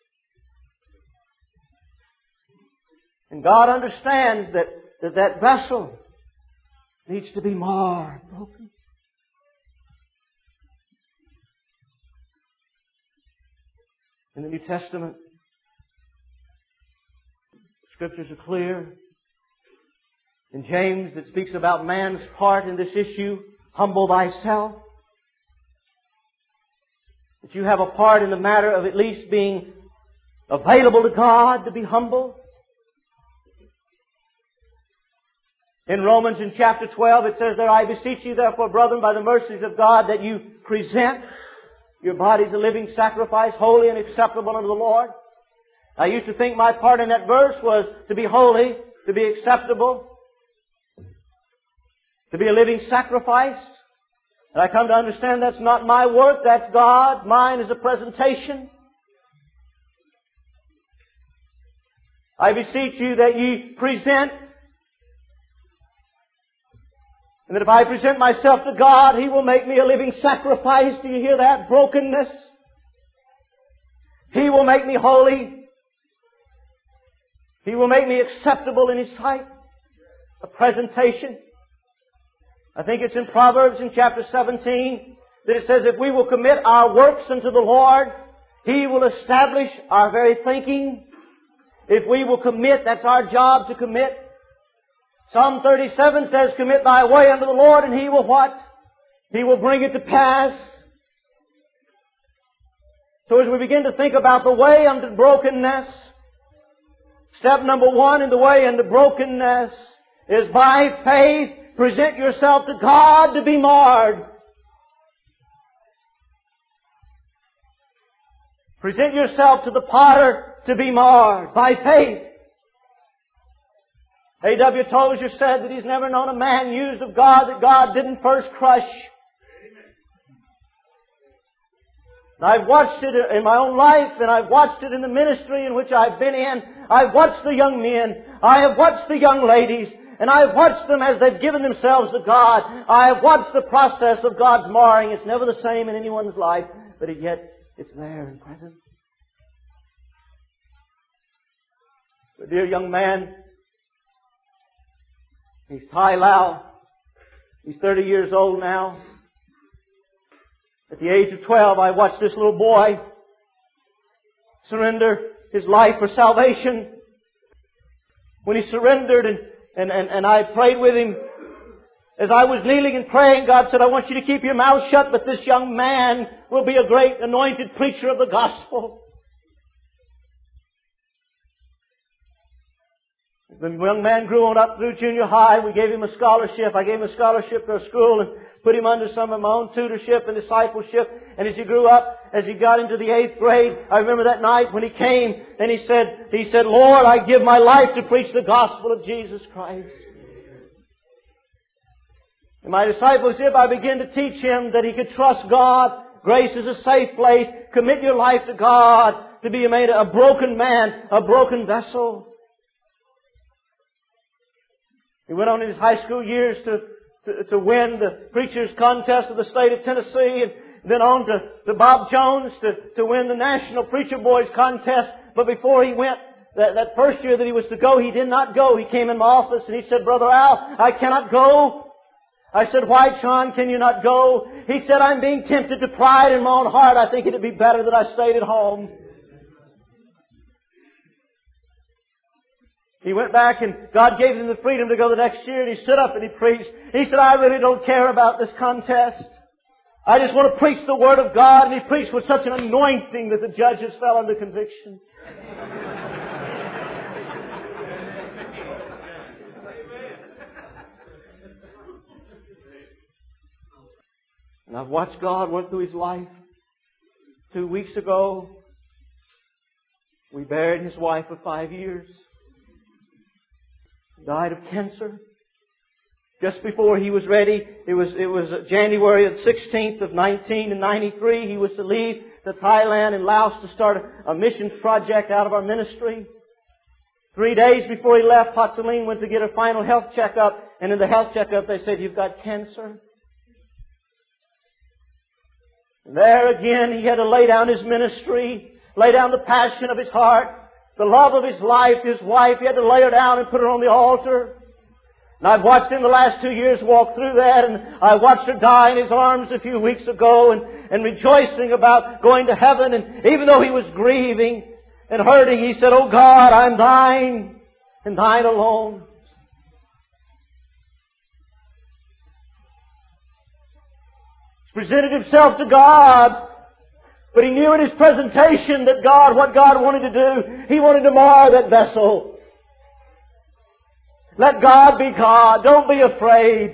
And God understands that that, that vessel needs to be marred, broken. In the New Testament, Scriptures are clear. In James, it speaks about man's part in this issue. Humble thyself. That you have a part in the matter of at least being available to God to be humble. In Romans in chapter twelve, it says there, I beseech you therefore, brethren, by the mercies of God, that you present your bodies a living sacrifice, holy and acceptable unto the Lord. I used to think my part in that verse was to be holy, to be acceptable, to be a living sacrifice. And I come to understand that's not my work, that's God. Mine is a presentation. I beseech you that ye present, and that if I present myself to God, He will make me a living sacrifice. Do you hear that? Brokenness. He will make me holy. He will make me acceptable in His sight. A presentation. I think it's in Proverbs in chapter seventeen that it says if we will commit our works unto the Lord, He will establish our very thinking. If we will commit, that's our job to commit. Psalm thirty-seven says, commit thy way unto the Lord, and He will what? He will bring it to pass. So as we begin to think about the way unto brokenness, step number one in the way unto brokenness is by faith, present yourself to God to be marred. Present yourself to the potter to be marred by faith. A W Tozer said that he's never known a man used of God that God didn't first crush. And I've watched it in my own life, and I've watched it in the ministry in which I've been in. I've watched the young men. I have watched the young ladies. And I've watched them as they've given themselves to God. I have watched the process of God's marring. It's never the same in anyone's life, but yet it's there and present. A dear young man, he's Tai Lau. He's thirty years old now. At the age of twelve, I watched this little boy surrender his life for salvation. When he surrendered and And, and, and I prayed with him As I was kneeling and praying, God said, I want you to keep your mouth shut, but this young man will be a great anointed preacher of the gospel. The young man grew on up through junior high. We gave him a scholarship. I gave him a scholarship to a school and put him under some of my own tutorship and discipleship. And as he grew up, as he got into the eighth grade, I remember that night when he came and he said, he said, Lord, I give my life to preach the gospel of Jesus Christ. In my discipleship, I began to teach him that he could trust God. Grace is a safe place. Commit your life to God to be made a broken man, a broken vessel. He went on in his high school years to, to, to win the preacher's contest of the state of Tennessee, and then on to, to Bob Jones to, to win the national preacher boys contest. But before he went, that, that first year that he was to go, he did not go. He came in my office and he said, Brother Al, I cannot go. I said, why, John, can you not go? He said, I'm being tempted to pride in my own heart. I think it'd be better that I stayed at home. He went back and God gave him the freedom to go the next year, and he stood up and he preached. He said, I really don't care about this contest. I just want to preach the Word of God. And he preached with such an anointing that the judges fell under conviction. And I've watched God work through his life. Two weeks ago, we buried his wife of five years. Died of cancer. Just before he was ready, it was it was January the sixteenth of nineteen ninety-three. He was to leave to Thailand and Laos to start a, a missions project out of our ministry. Three days before he left, Patsaling went to get a final health checkup, and in the health checkup they said, "You've got cancer." And there again, he had to lay down his ministry, lay down the passion of his heart, the love of his life, his wife. He had to lay her down and put her on the altar. And I've watched him the last two years walk through that, and I watched her die in his arms a few weeks ago, and, and rejoicing about going to heaven. And even though he was grieving and hurting, he said, "Oh God, I'm thine, and thine alone." He presented himself to God, but he knew in his presentation that God, what God wanted to do, He wanted to mar that vessel. Let God be God. Don't be afraid.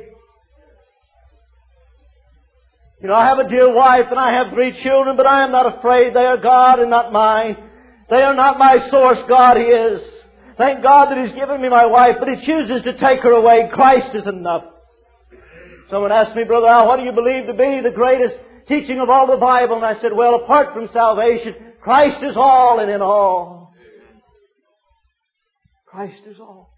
You know, I have a dear wife and I have three children, but I am not afraid. They are God and not mine. They are not my source. God is. Thank God that He's given me my wife, but He chooses to take her away. Christ is enough. Someone asked me, "Brother Al, what do you believe to be the greatest teaching of all the Bible?" And I said, "Well, apart from salvation, Christ is all and in all." Christ is all.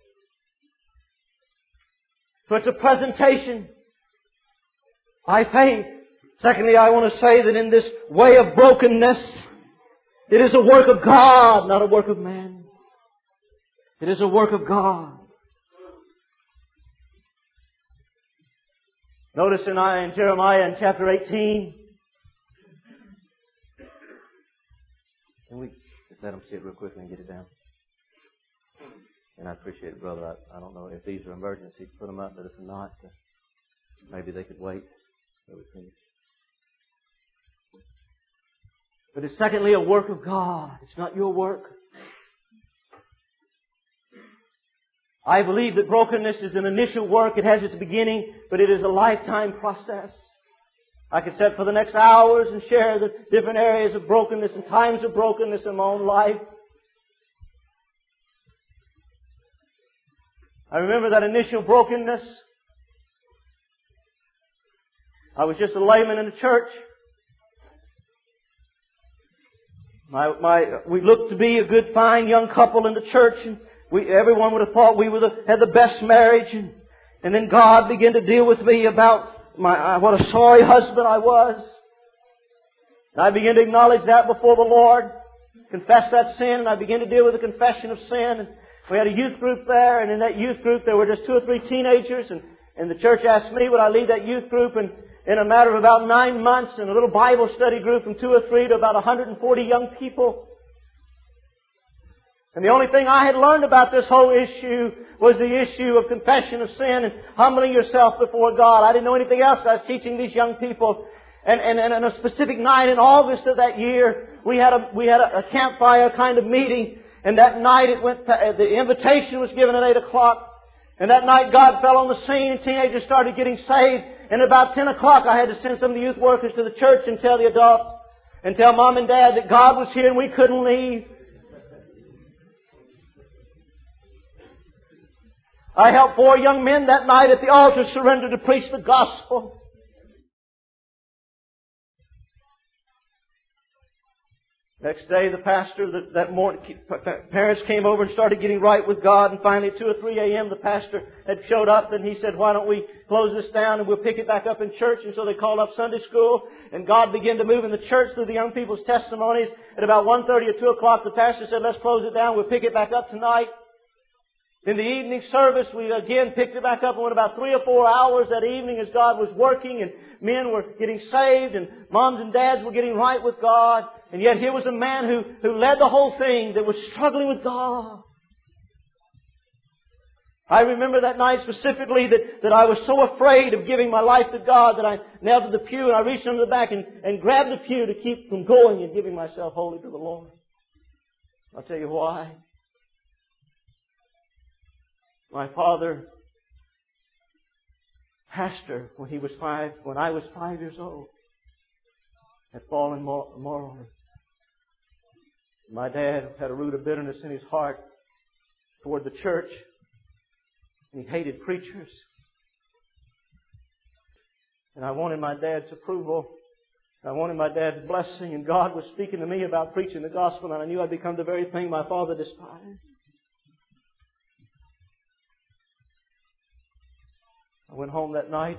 So it's a presentation by faith. Secondly, I want to say that in this way of brokenness, it is a work of God, not a work of man. It is a work of God. Notice in, in Jeremiah in chapter eighteen. Can we just let them see it real quickly and get it down? And I appreciate it, brother. I, I don't know if these are emergencies, put them up, but if not, uh, maybe they could wait. But it's secondly a work of God. It's not your work. I believe that brokenness is an initial work. It has its beginning, but it is a lifetime process. I could sit for the next hours and share the different areas of brokenness and times of brokenness in my own life. I remember that initial brokenness. I was just a layman in the church. My, my, we looked to be a good, fine young couple in the church, and we, everyone would have thought we were the, had the best marriage. And, and then God began to deal with me about my, uh, what a sorry husband I was. And I began to acknowledge that before the Lord, confess that sin, and I began to deal with the confession of sin. And we had a youth group there, and in that youth group there were just two or three teenagers, and, and the church asked me would I lead that youth group, and in a matter of about nine months, in a little Bible study group from two or three to about one hundred forty young people. And the only thing I had learned about this whole issue was the issue of confession of sin and humbling yourself before God. I didn't know anything else. I was teaching these young people. And, and, and on a specific night in August of that year, we had a, we had a, a campfire kind of meeting. And that night it went, the invitation was given at eight o'clock. And that night God fell on the scene and teenagers started getting saved. And about ten o'clock I had to send some of the youth workers to the church and tell the adults and tell Mom and Dad that God was here and we couldn't leave. I helped four young men that night at the altar surrender to preach the gospel. Next day, the pastor, that, that morning, parents came over and started getting right with God. And finally, at two or three a.m., the pastor had showed up and he said, why don't we close this down and we'll pick it back up in church. And so they called up Sunday school and God began to move in the church through the young people's testimonies. At about one thirty or two o'clock, the pastor said, let's close it down. We'll pick it back up tonight. In the evening service, we again picked it back up and went about three or four hours that evening as God was working and men were getting saved and moms and dads were getting right with God. And yet here was a man who, who led the whole thing that was struggling with God. I remember that night specifically that, that I was so afraid of giving my life to God that I knelt to the pew and I reached under the back and, and grabbed the pew to keep from going and giving myself wholly to the Lord. I'll tell you why. My father, pastor, when he was five, when I was five years old, had fallen morally. My dad had a root of bitterness in his heart toward the church, and he hated preachers. And I wanted my dad's approval. I wanted my dad's blessing, and God was speaking to me about preaching the gospel, and I knew I'd become the very thing my father despised. I went home that night.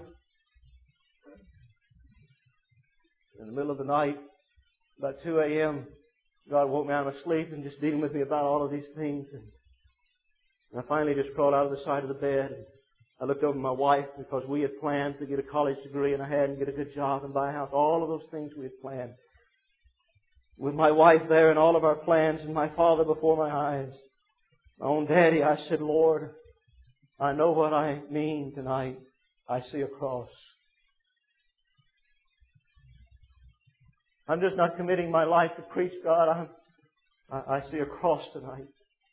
In the middle of the night, about two a.m., God woke me out of my sleep and just dealing with me about all of these things. And I finally just crawled out of the side of the bed. I looked over at my wife because we had planned to get a college degree and I had and get a good job and buy a house. All of those things we had planned. With my wife there and all of our plans and my father before my eyes. My own daddy, I said, Lord, I know what I mean tonight. I see a cross. I'm just not committing my life to preach, God. I'm, I, I see a cross tonight.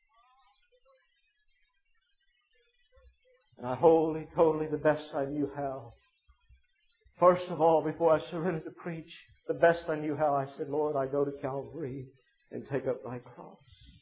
And I wholly, totally, the best I knew how. First of all, before I surrendered to preach, the best I knew how, I said, Lord, I go to Calvary and take up Thy cross.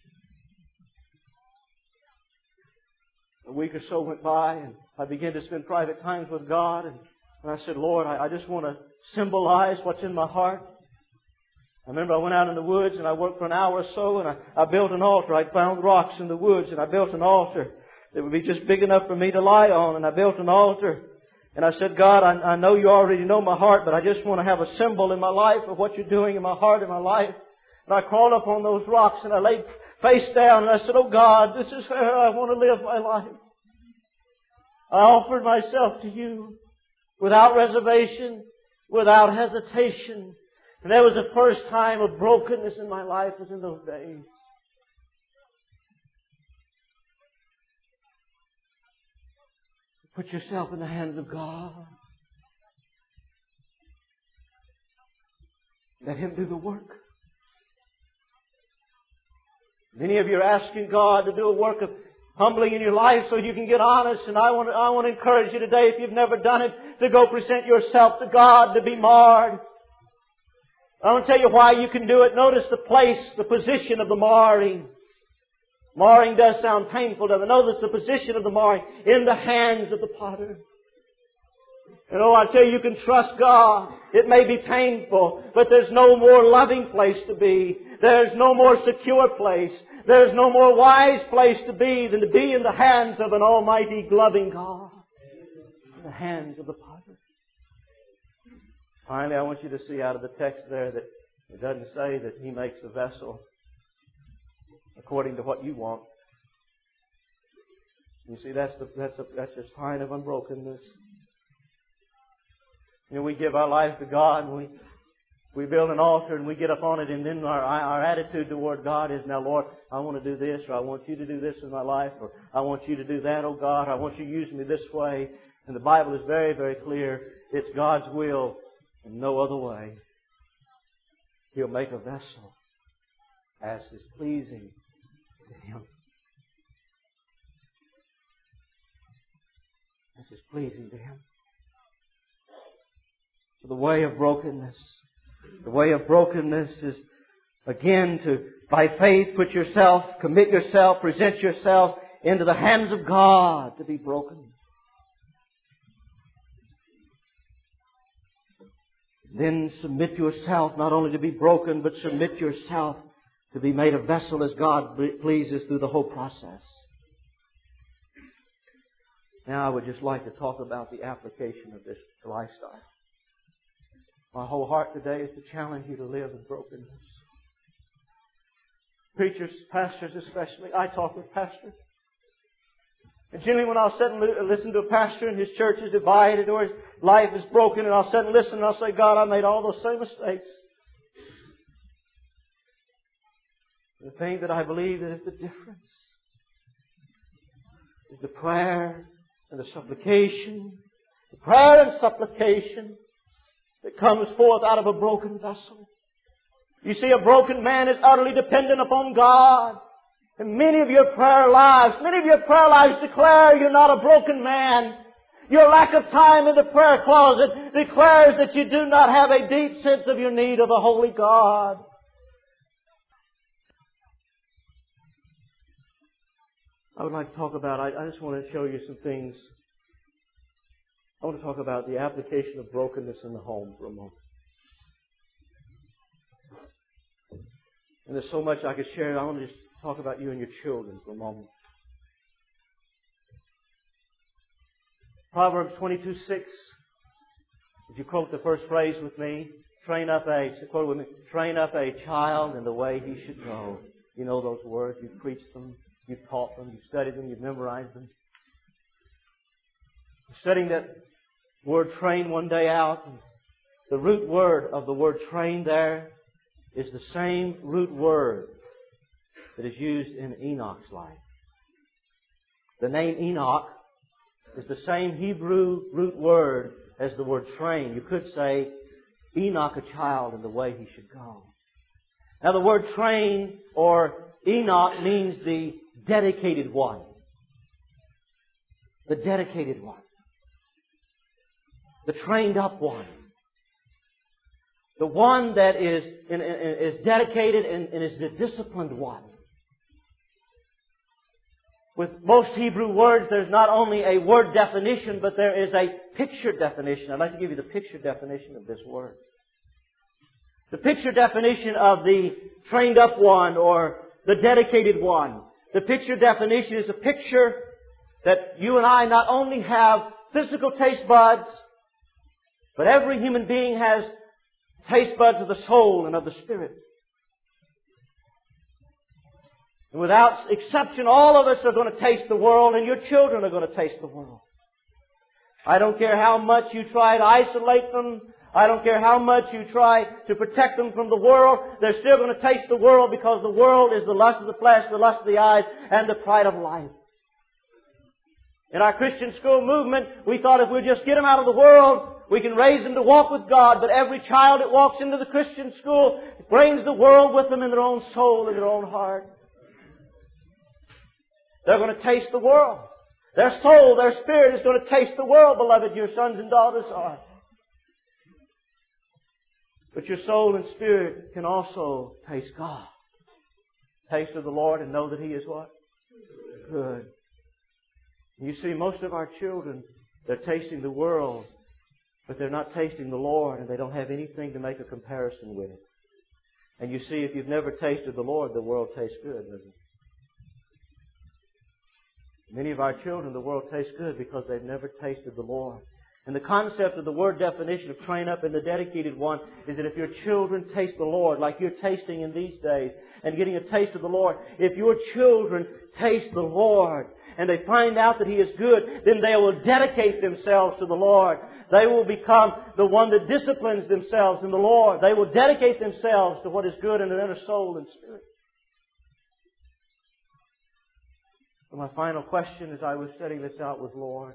A week or so went by, and I began to spend private times with God. And, and I said, Lord, I, I just want to symbolize what's in my heart. I remember I went out in the woods and I worked for an hour or so, and I, I built an altar. I found rocks in the woods, and I built an altar that would be just big enough for me to lie on. And I built an altar. And I said, God, I, I know you already know my heart, but I just want to have a symbol in my life of what you're doing in my heart and my life. And I crawled up on those rocks and I laid face down and I said, oh God, this is where I want to live my life. I offered myself to you without reservation, without hesitation. And that was the first time of brokenness in my life, was in those days. Put yourself in the hands of God. Let Him do the work. Many of you are asking God to do a work of humbling in your life so you can get honest. And I want to, I want to encourage you today, if you've never done it, to go present yourself to God to be marred. I want to tell you why you can do it. Notice the place, the position of the marring. Marring does sound painful, doesn't it? Notice the position of the marring in the hands of the potter. And oh, I tell you, you can trust God. It may be painful, but there's no more loving place to be. There's no more secure place. There's no more wise place to be than to be in the hands of an almighty, loving God. In the hands of the potter. Finally, I want you to see out of the text there that it doesn't say that He makes a vessel according to what you want. You see, that's the, that's a, that's a sign of unbrokenness. You know, we give our life to God and we We build an altar and we get up on it, and then our, our attitude toward God is, now Lord, I want to do this, or I want you to do this in my life, or I want you to do that, oh God, I want you to use me this way. And the Bible is very, very clear. It's God's will and no other way. He'll make a vessel as is pleasing to Him. As is pleasing to Him. So the way of brokenness, the way of brokenness is, again, to, by faith, put yourself, commit yourself, present yourself into the hands of God to be broken. Then submit yourself not only to be broken, but submit yourself to be made a vessel as God pleases through the whole process. Now I would just like to talk about the application of this lifestyle. My whole heart today is to challenge you to live in brokenness. Preachers, pastors especially. I talk with pastors. And generally when I'll sit and listen to a pastor and his church is divided or his life is broken, and I'll sit and listen and I'll say, God, I made all those same mistakes. The thing that I believe that is the difference is the prayer and the supplication. The prayer and supplication that comes forth out of a broken vessel. You see, a broken man is utterly dependent upon God. And many of your prayer lives, many of your prayer lives declare you're not a broken man. Your lack of time in the prayer closet declares that you do not have a deep sense of your need of the Holy God. I would like to talk about, I, I just want to show you some things. I want to talk about the application of brokenness in the home for a moment. And there's so much I could share. I want to just talk about you and your children for a moment. Proverbs twenty-two six. Would you quote the first phrase with me? Train up a, quote with me, train up a child in the way he should go. You know those words. You've preached them. You've taught them. You've studied them. You've memorized them. I'm studying that word train one day out. The root word of the word train there is the same root word that is used in Enoch's life. The name Enoch is the same Hebrew root word as the word train. You could say, Enoch a child in the way he should go. Now the word train or Enoch means the dedicated one. The dedicated one. The trained up one. The one that is, is dedicated and is the disciplined one. With most Hebrew words, there's not only a word definition, but there is a picture definition. I'd like to give you the picture definition of this word. The picture definition of the trained up one or the dedicated one. The picture definition is a picture that you and I not only have physical taste buds, but every human being has taste buds of the soul and of the spirit. And without exception, all of us are going to taste the world, and your children are going to taste the world. I don't care how much you try to isolate them. I don't care how much you try to protect them from the world. They're still going to taste the world, because the world is the lust of the flesh, the lust of the eyes, and the pride of life. In our Christian school movement, we thought if we just get them out of the world, we can raise them to walk with God. But every child that walks into the Christian school brings the world with them in their own soul and their own heart. They're going to taste the world. Their soul, their spirit is going to taste the world, beloved. Your sons and daughters are. But your soul and spirit can also taste God. Taste of the Lord and know that He is what? Good. You see, most of our children, they're tasting the world, but they're not tasting the Lord, and they don't have anything to make a comparison with it. And you see, if you've never tasted the Lord, the world tastes good, doesn't it? Many of our children, the world tastes good because they've never tasted the Lord. And the concept of the word definition of train up in the dedicated one is that if your children taste the Lord, like you're tasting in these days, and getting a taste of the Lord, if your children taste the Lord, and they find out that He is good, then they will dedicate themselves to the Lord. They will become the one that disciplines themselves in the Lord. They will dedicate themselves to what is good in their inner soul and spirit. So my final question as I was studying this out was, Lord,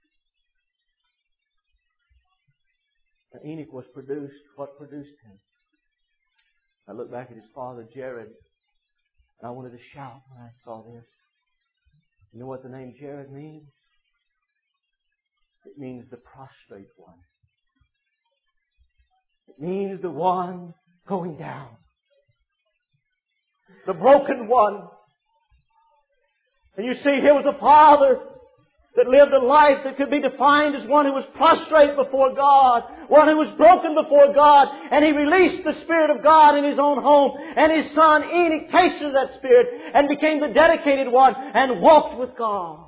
when Enoch was produced, what produced him? I looked back at his father, Jared, and I wanted to shout when I saw this. You know what the name Jared means? It means the prostrate one. It means the one going down. The broken one. And you see, here was a father that lived a life that could be defined as one who was prostrate before God, one who was broken before God, and he released the Spirit of God in his own home, and his son Enoch tasted that Spirit and became the dedicated one and walked with God.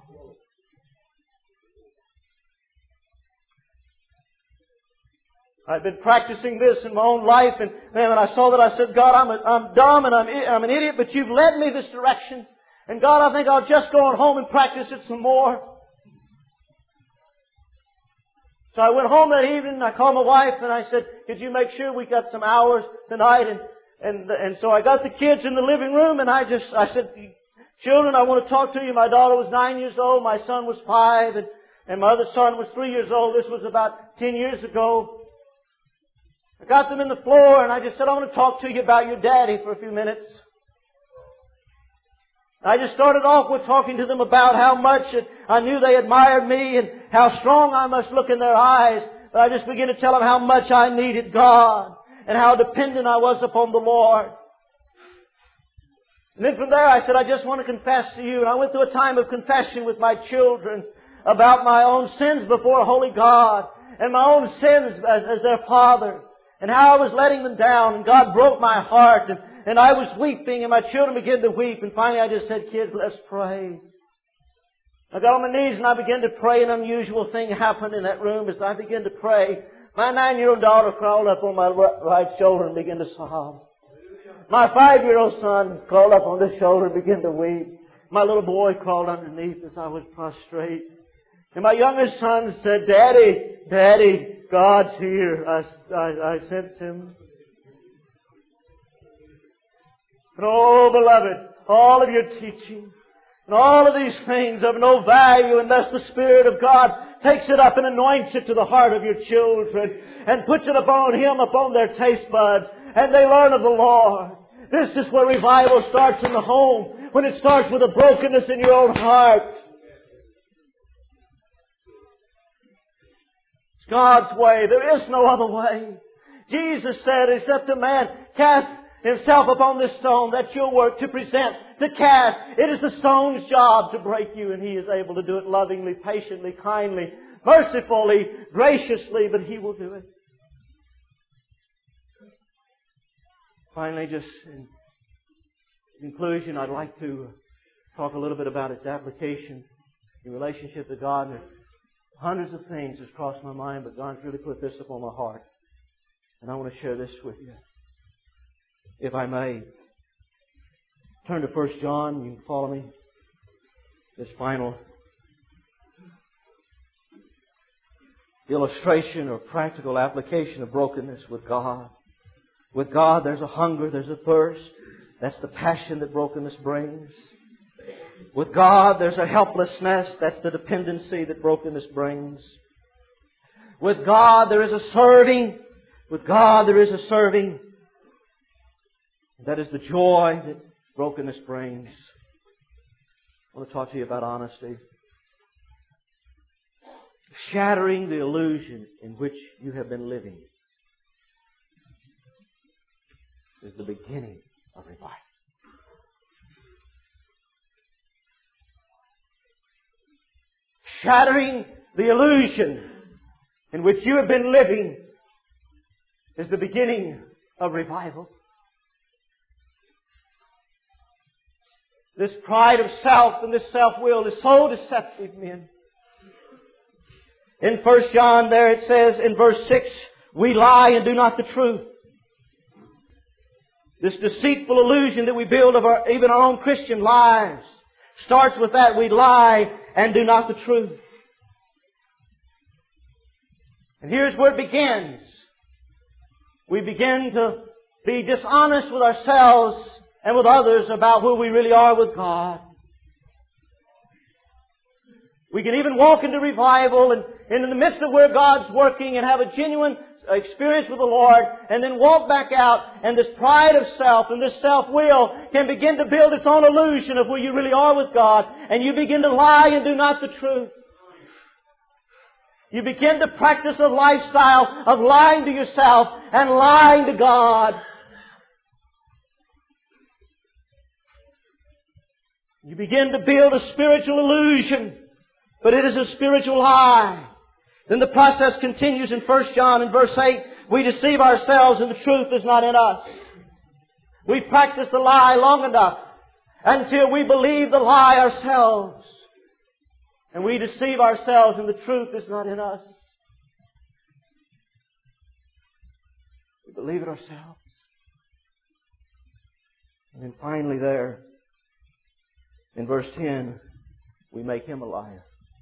I've been practicing this in my own life, and man, when I saw that, I said, God, I'm, a, I'm dumb and I'm, I'm an idiot, but You've led me this direction. And God, I think I'll just go on home and practice it some more. So I went home that evening and I called my wife and I said, could you make sure we got some hours tonight? And, and, and so I got the kids in the living room and I just, I said, children, I want to talk to you. My daughter was nine years old. My son was five and, and my other son was three years old. This was about ten years ago. I got them in the floor and I just said, I want to talk to you about your daddy for a few minutes. I just started off with talking to them about how much I knew they admired me and how strong I must look in their eyes. But I just began to tell them how much I needed God and how dependent I was upon the Lord. And then from there I said, I just want to confess to you. And I went through a time of confession with my children about my own sins before a holy God and my own sins as, as their father and how I was letting them down. And God broke my heart and And I was weeping and my children began to weep. And finally I just said, kids, let's pray. I got on my knees and I began to pray. An unusual thing happened in that room as I began to pray. My nine-year-old daughter crawled up on my right shoulder and began to sob. My five-year-old son crawled up on this shoulder and began to weep. My little boy crawled underneath as I was prostrate. And my youngest son said, Daddy, Daddy, God's here. I, I, I sense Him. And oh, beloved, all of your teaching and all of these things of no value unless the Spirit of God takes it up and anoints it to the heart of your children and puts it upon Him, upon their taste buds, and they learn of the Lord. This is where revival starts in the home, when it starts with a brokenness in your own heart. It's God's way. There is no other way. Jesus said, except a man cast himself upon this stone, that's your work, to present, to cast. It is the stone's job to break you, and He is able to do it lovingly, patiently, kindly, mercifully, graciously, but He will do it. Finally, just in conclusion, I'd like to talk a little bit about its application in relationship to God. And hundreds of things has crossed my mind, but God's really put this upon my heart. And I want to share this with you. If I may, turn to First John. You can follow me. This final illustration or practical application of brokenness with God. With God, there's a hunger, there's a thirst. That's the passion that brokenness brings. With God, there's a helplessness. That's the dependency that brokenness brings. With God, there is a serving. With God, there is a serving. That is the joy that brokenness brings. I want to talk to you about honesty. Shattering the illusion in which you have been living is the beginning of revival. Shattering the illusion in which you have been living is the beginning of revival. This pride of self and this self-will is so deceptive, men. In First John there it says in verse six, we lie and do not the truth. This deceitful illusion that we build of our, even our own Christian lives starts with that. We lie and do not the truth. And here's where it begins. We begin to be dishonest with ourselves and with others about who we really are with God. We can even walk into revival and, and in the midst of where God's working and have a genuine experience with the Lord and then walk back out, and this pride of self and this self-will can begin to build its own illusion of who you really are with God, and you begin to lie and do not the truth. You begin to practice a lifestyle of lying to yourself and lying to God. You begin to build a spiritual illusion, but it is a spiritual lie. Then the process continues in First John in verse eight. We deceive ourselves and the truth is not in us. We practice the lie long enough until we believe the lie ourselves. And we deceive ourselves and the truth is not in us. We believe it ourselves. And then finally there, in verse ten, we make Him a liar.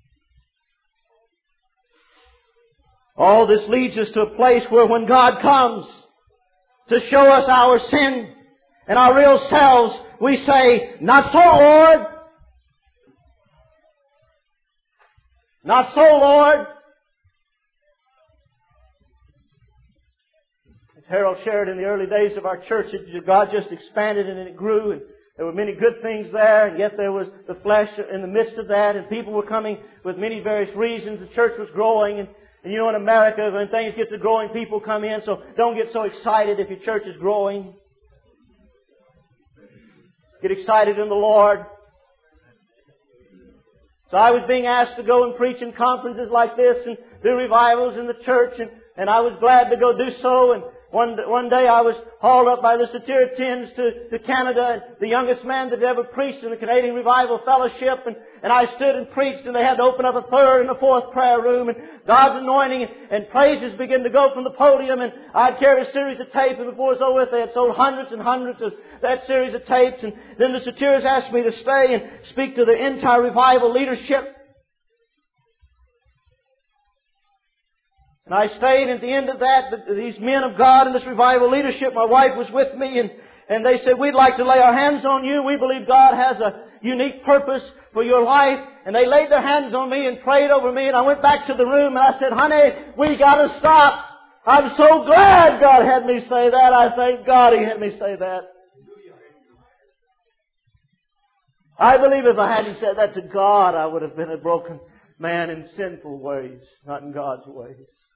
All this leads us to a place where when God comes to show us our sin and our real selves, we say, not so, Lord. Not so, Lord. As Harold shared in the early days of our church, God just expanded and it grew, and there were many good things there, and yet there was the flesh in the midst of that, and people were coming with many various reasons. The church was growing, and, and you know in America, when things get to growing, people come in, so don't get so excited if your church is growing. Get excited in the Lord. So I was being asked to go and preach in conferences like this and do revivals in the church, and, and I was glad to go do so. And one one day I was hauled up by the Satirians to, to Canada, and the youngest man that ever preached in the Canadian Revival Fellowship, and, and I stood and preached, and they had to open up a third and a fourth prayer room, and God's anointing and, and praises began to go from the podium, and I'd carried a series of tapes, and before it was over with, they had sold hundreds and hundreds of that series of tapes, and then the Satirians asked me to stay and speak to the entire revival leadership. And I stayed, and at the end of that, these men of God and this revival leadership, my wife was with me, and, and they said, we'd like to lay our hands on you. We believe God has a unique purpose for your life. And they laid their hands on me and prayed over me, and I went back to the room and I said, honey, we got to stop. I'm so glad God had me say that. I thank God He had me say that. I believe if I hadn't said that to God, I would have been a broken man in sinful ways, not in God's ways.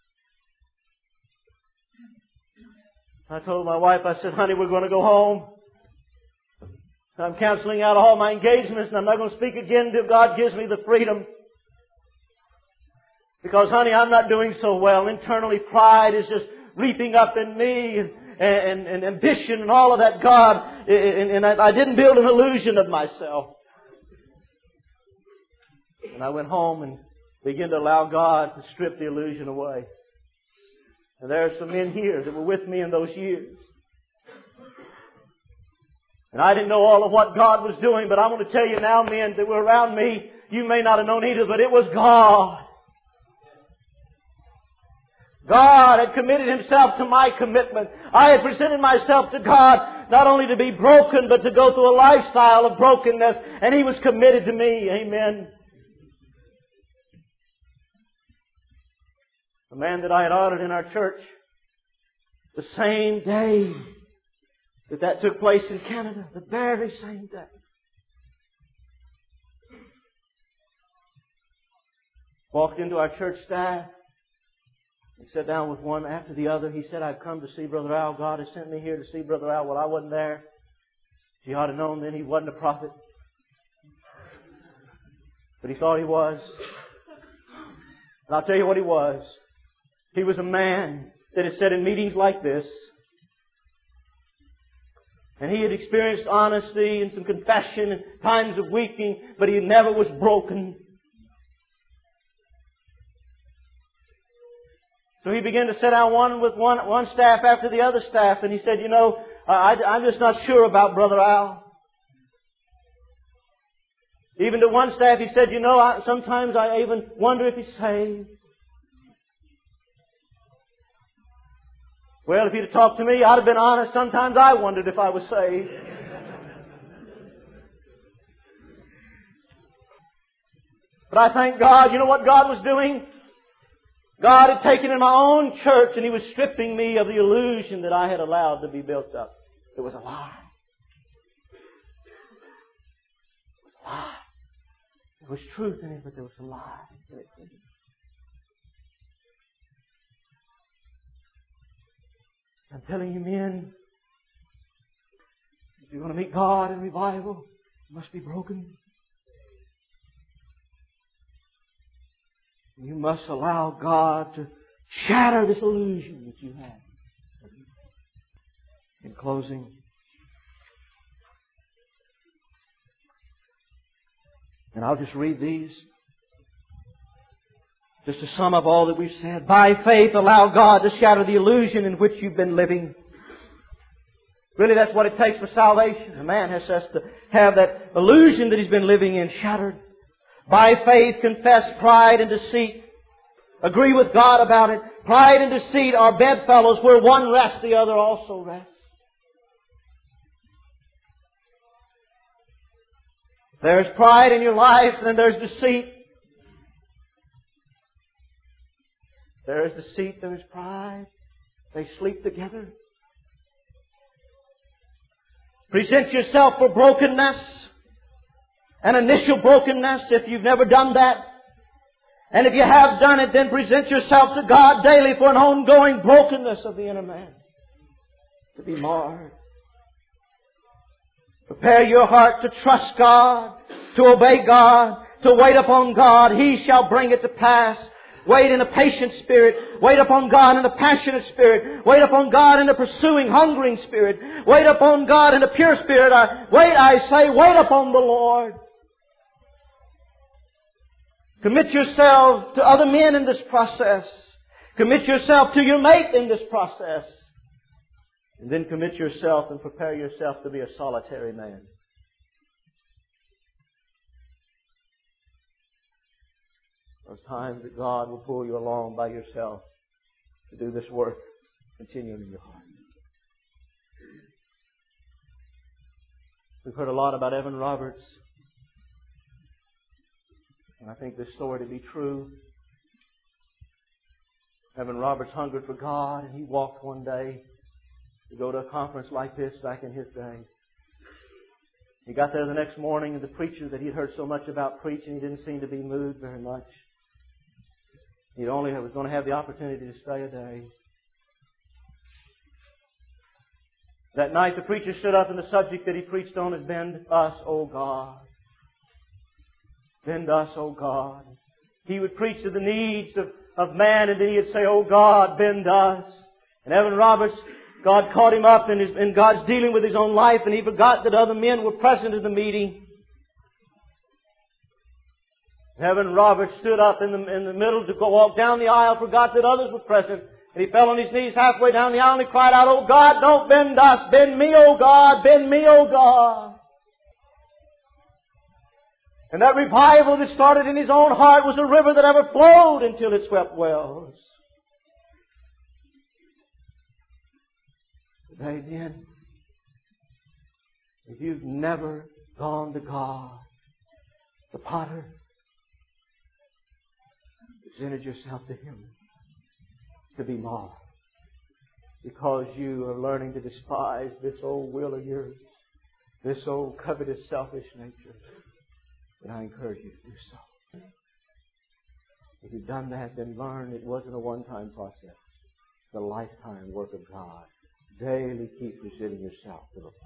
I told my wife, I said, honey, we're going to go home. I'm canceling out all my engagements, and I'm not going to speak again until God gives me the freedom. Because, honey, I'm not doing so well. Internally, pride is just leaping up in me, and, and, and ambition and all of that. God, and, and I, I didn't build an illusion of myself. And I went home and began to allow God to strip the illusion away. And there are some men here that were with me in those years. And I didn't know all of what God was doing, but I'm going to tell you now, men that were around me, you may not have known either, but it was God. God had committed Himself to my commitment. I had presented myself to God not only to be broken, but to go through a lifestyle of brokenness, and He was committed to me. Amen. The man that I had honored in our church, the same day that that took place in Canada, the very same day, walked into our church staff and sat down with one after the other. He said, I've come to see Brother Al. God has sent me here to see Brother Al. Well, I wasn't there. He ought to have known then he wasn't a prophet. But he thought he was. And I'll tell you what he was. He was a man that had sat in meetings like this, and he had experienced honesty and some confession and times of weeping, but he never was broken. So he began to sit down one with one, one staff after the other staff, and he said, you know, I, I'm just not sure about Brother Al. Even to one staff, he said, you know, I, sometimes I even wonder if he's saved. Well, if he'd have talked to me, I'd have been honest. Sometimes I wondered if I was saved. But I thank God. You know what God was doing? God had taken in my own church and He was stripping me of the illusion that I had allowed to be built up. It was a lie. It was a lie. There was truth in it, but there was some lies in it. I'm telling you, men, if you're going to meet God in revival, you must be broken. You must allow God to shatter this illusion that you have. In closing, and I'll just read these, just to sum up all that we've said. By faith, allow God to shatter the illusion in which you've been living. Really, that's what it takes for salvation. A man has to have that illusion that he's been living in shattered. By faith, confess pride and deceit. Agree with God about it. Pride and deceit are bedfellows. Where one rests, the other also rests. There's pride in your life, and there's deceit. There is deceit, there is pride. They sleep together. Present yourself for brokenness. An initial brokenness, if you've never done that. And if you have done it, then present yourself to God daily for an ongoing brokenness of the inner man. To be marred. Prepare your heart to trust God, to obey God, to wait upon God. He shall bring it to pass. Wait in a patient spirit. Wait upon God in a passionate spirit. Wait upon God in a pursuing, hungering spirit. Wait upon God in a pure spirit. I, wait, I say, wait upon the Lord. Commit yourself to other men in this process. Commit yourself to your mate in this process. And then commit yourself and prepare yourself to be a solitary man. There's times that God will pull you along by yourself to do this work continuing in your heart. We've heard a lot about Evan Roberts. And I think this story to be true. Evan Roberts hungered for God, and he walked one day to go to a conference like this back in his day. He got there the next morning, and the preacher that he'd heard so much about preaching, he didn't seem to be moved very much. He only was going to have the opportunity to stay a day. That night the preacher stood up, and the subject that he preached on is Bend Us, O God. Bend us, O God. He would preach to the needs of, of man, and then he would say, O God, bend us. And Evan Roberts, God caught him up, and, his, and God's dealing with his own life, and he forgot that other men were present at the meeting. Evan Roberts stood up in the, in the middle to go walk down the aisle, forgot that others were present, and he fell on his knees halfway down the aisle, and he cried out, O God, don't bend us, bend me, O God, bend me, O God. And that revival that started in his own heart was a river that ever flowed until it swept wells. Today, then, if you've never gone to God, the potter, presented yourself to Him to be marred, because you are learning to despise this old will of yours, this old covetous, selfish nature, then I encourage you to do so. If you've done that, then learn it wasn't a one-time process. It's a lifetime work of God. Daily keep presenting yourself to the Lord.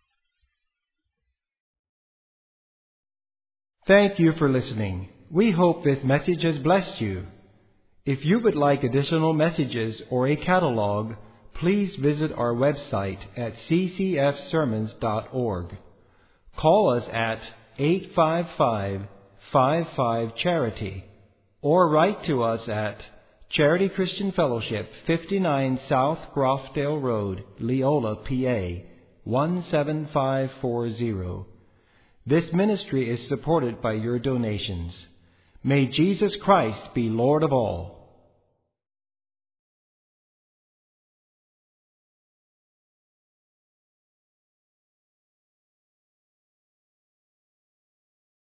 Thank you for listening. We hope this message has blessed you. If you would like additional messages or a catalog, please visit our website at c c f sermons dot org. Call us at eight five five, five five, charity or write to us at Charity Christian Fellowship, fifty-nine South Groffdale Road, Leola, P A, one seven five four zero. This ministry is supported by your donations. May Jesus Christ be Lord of all.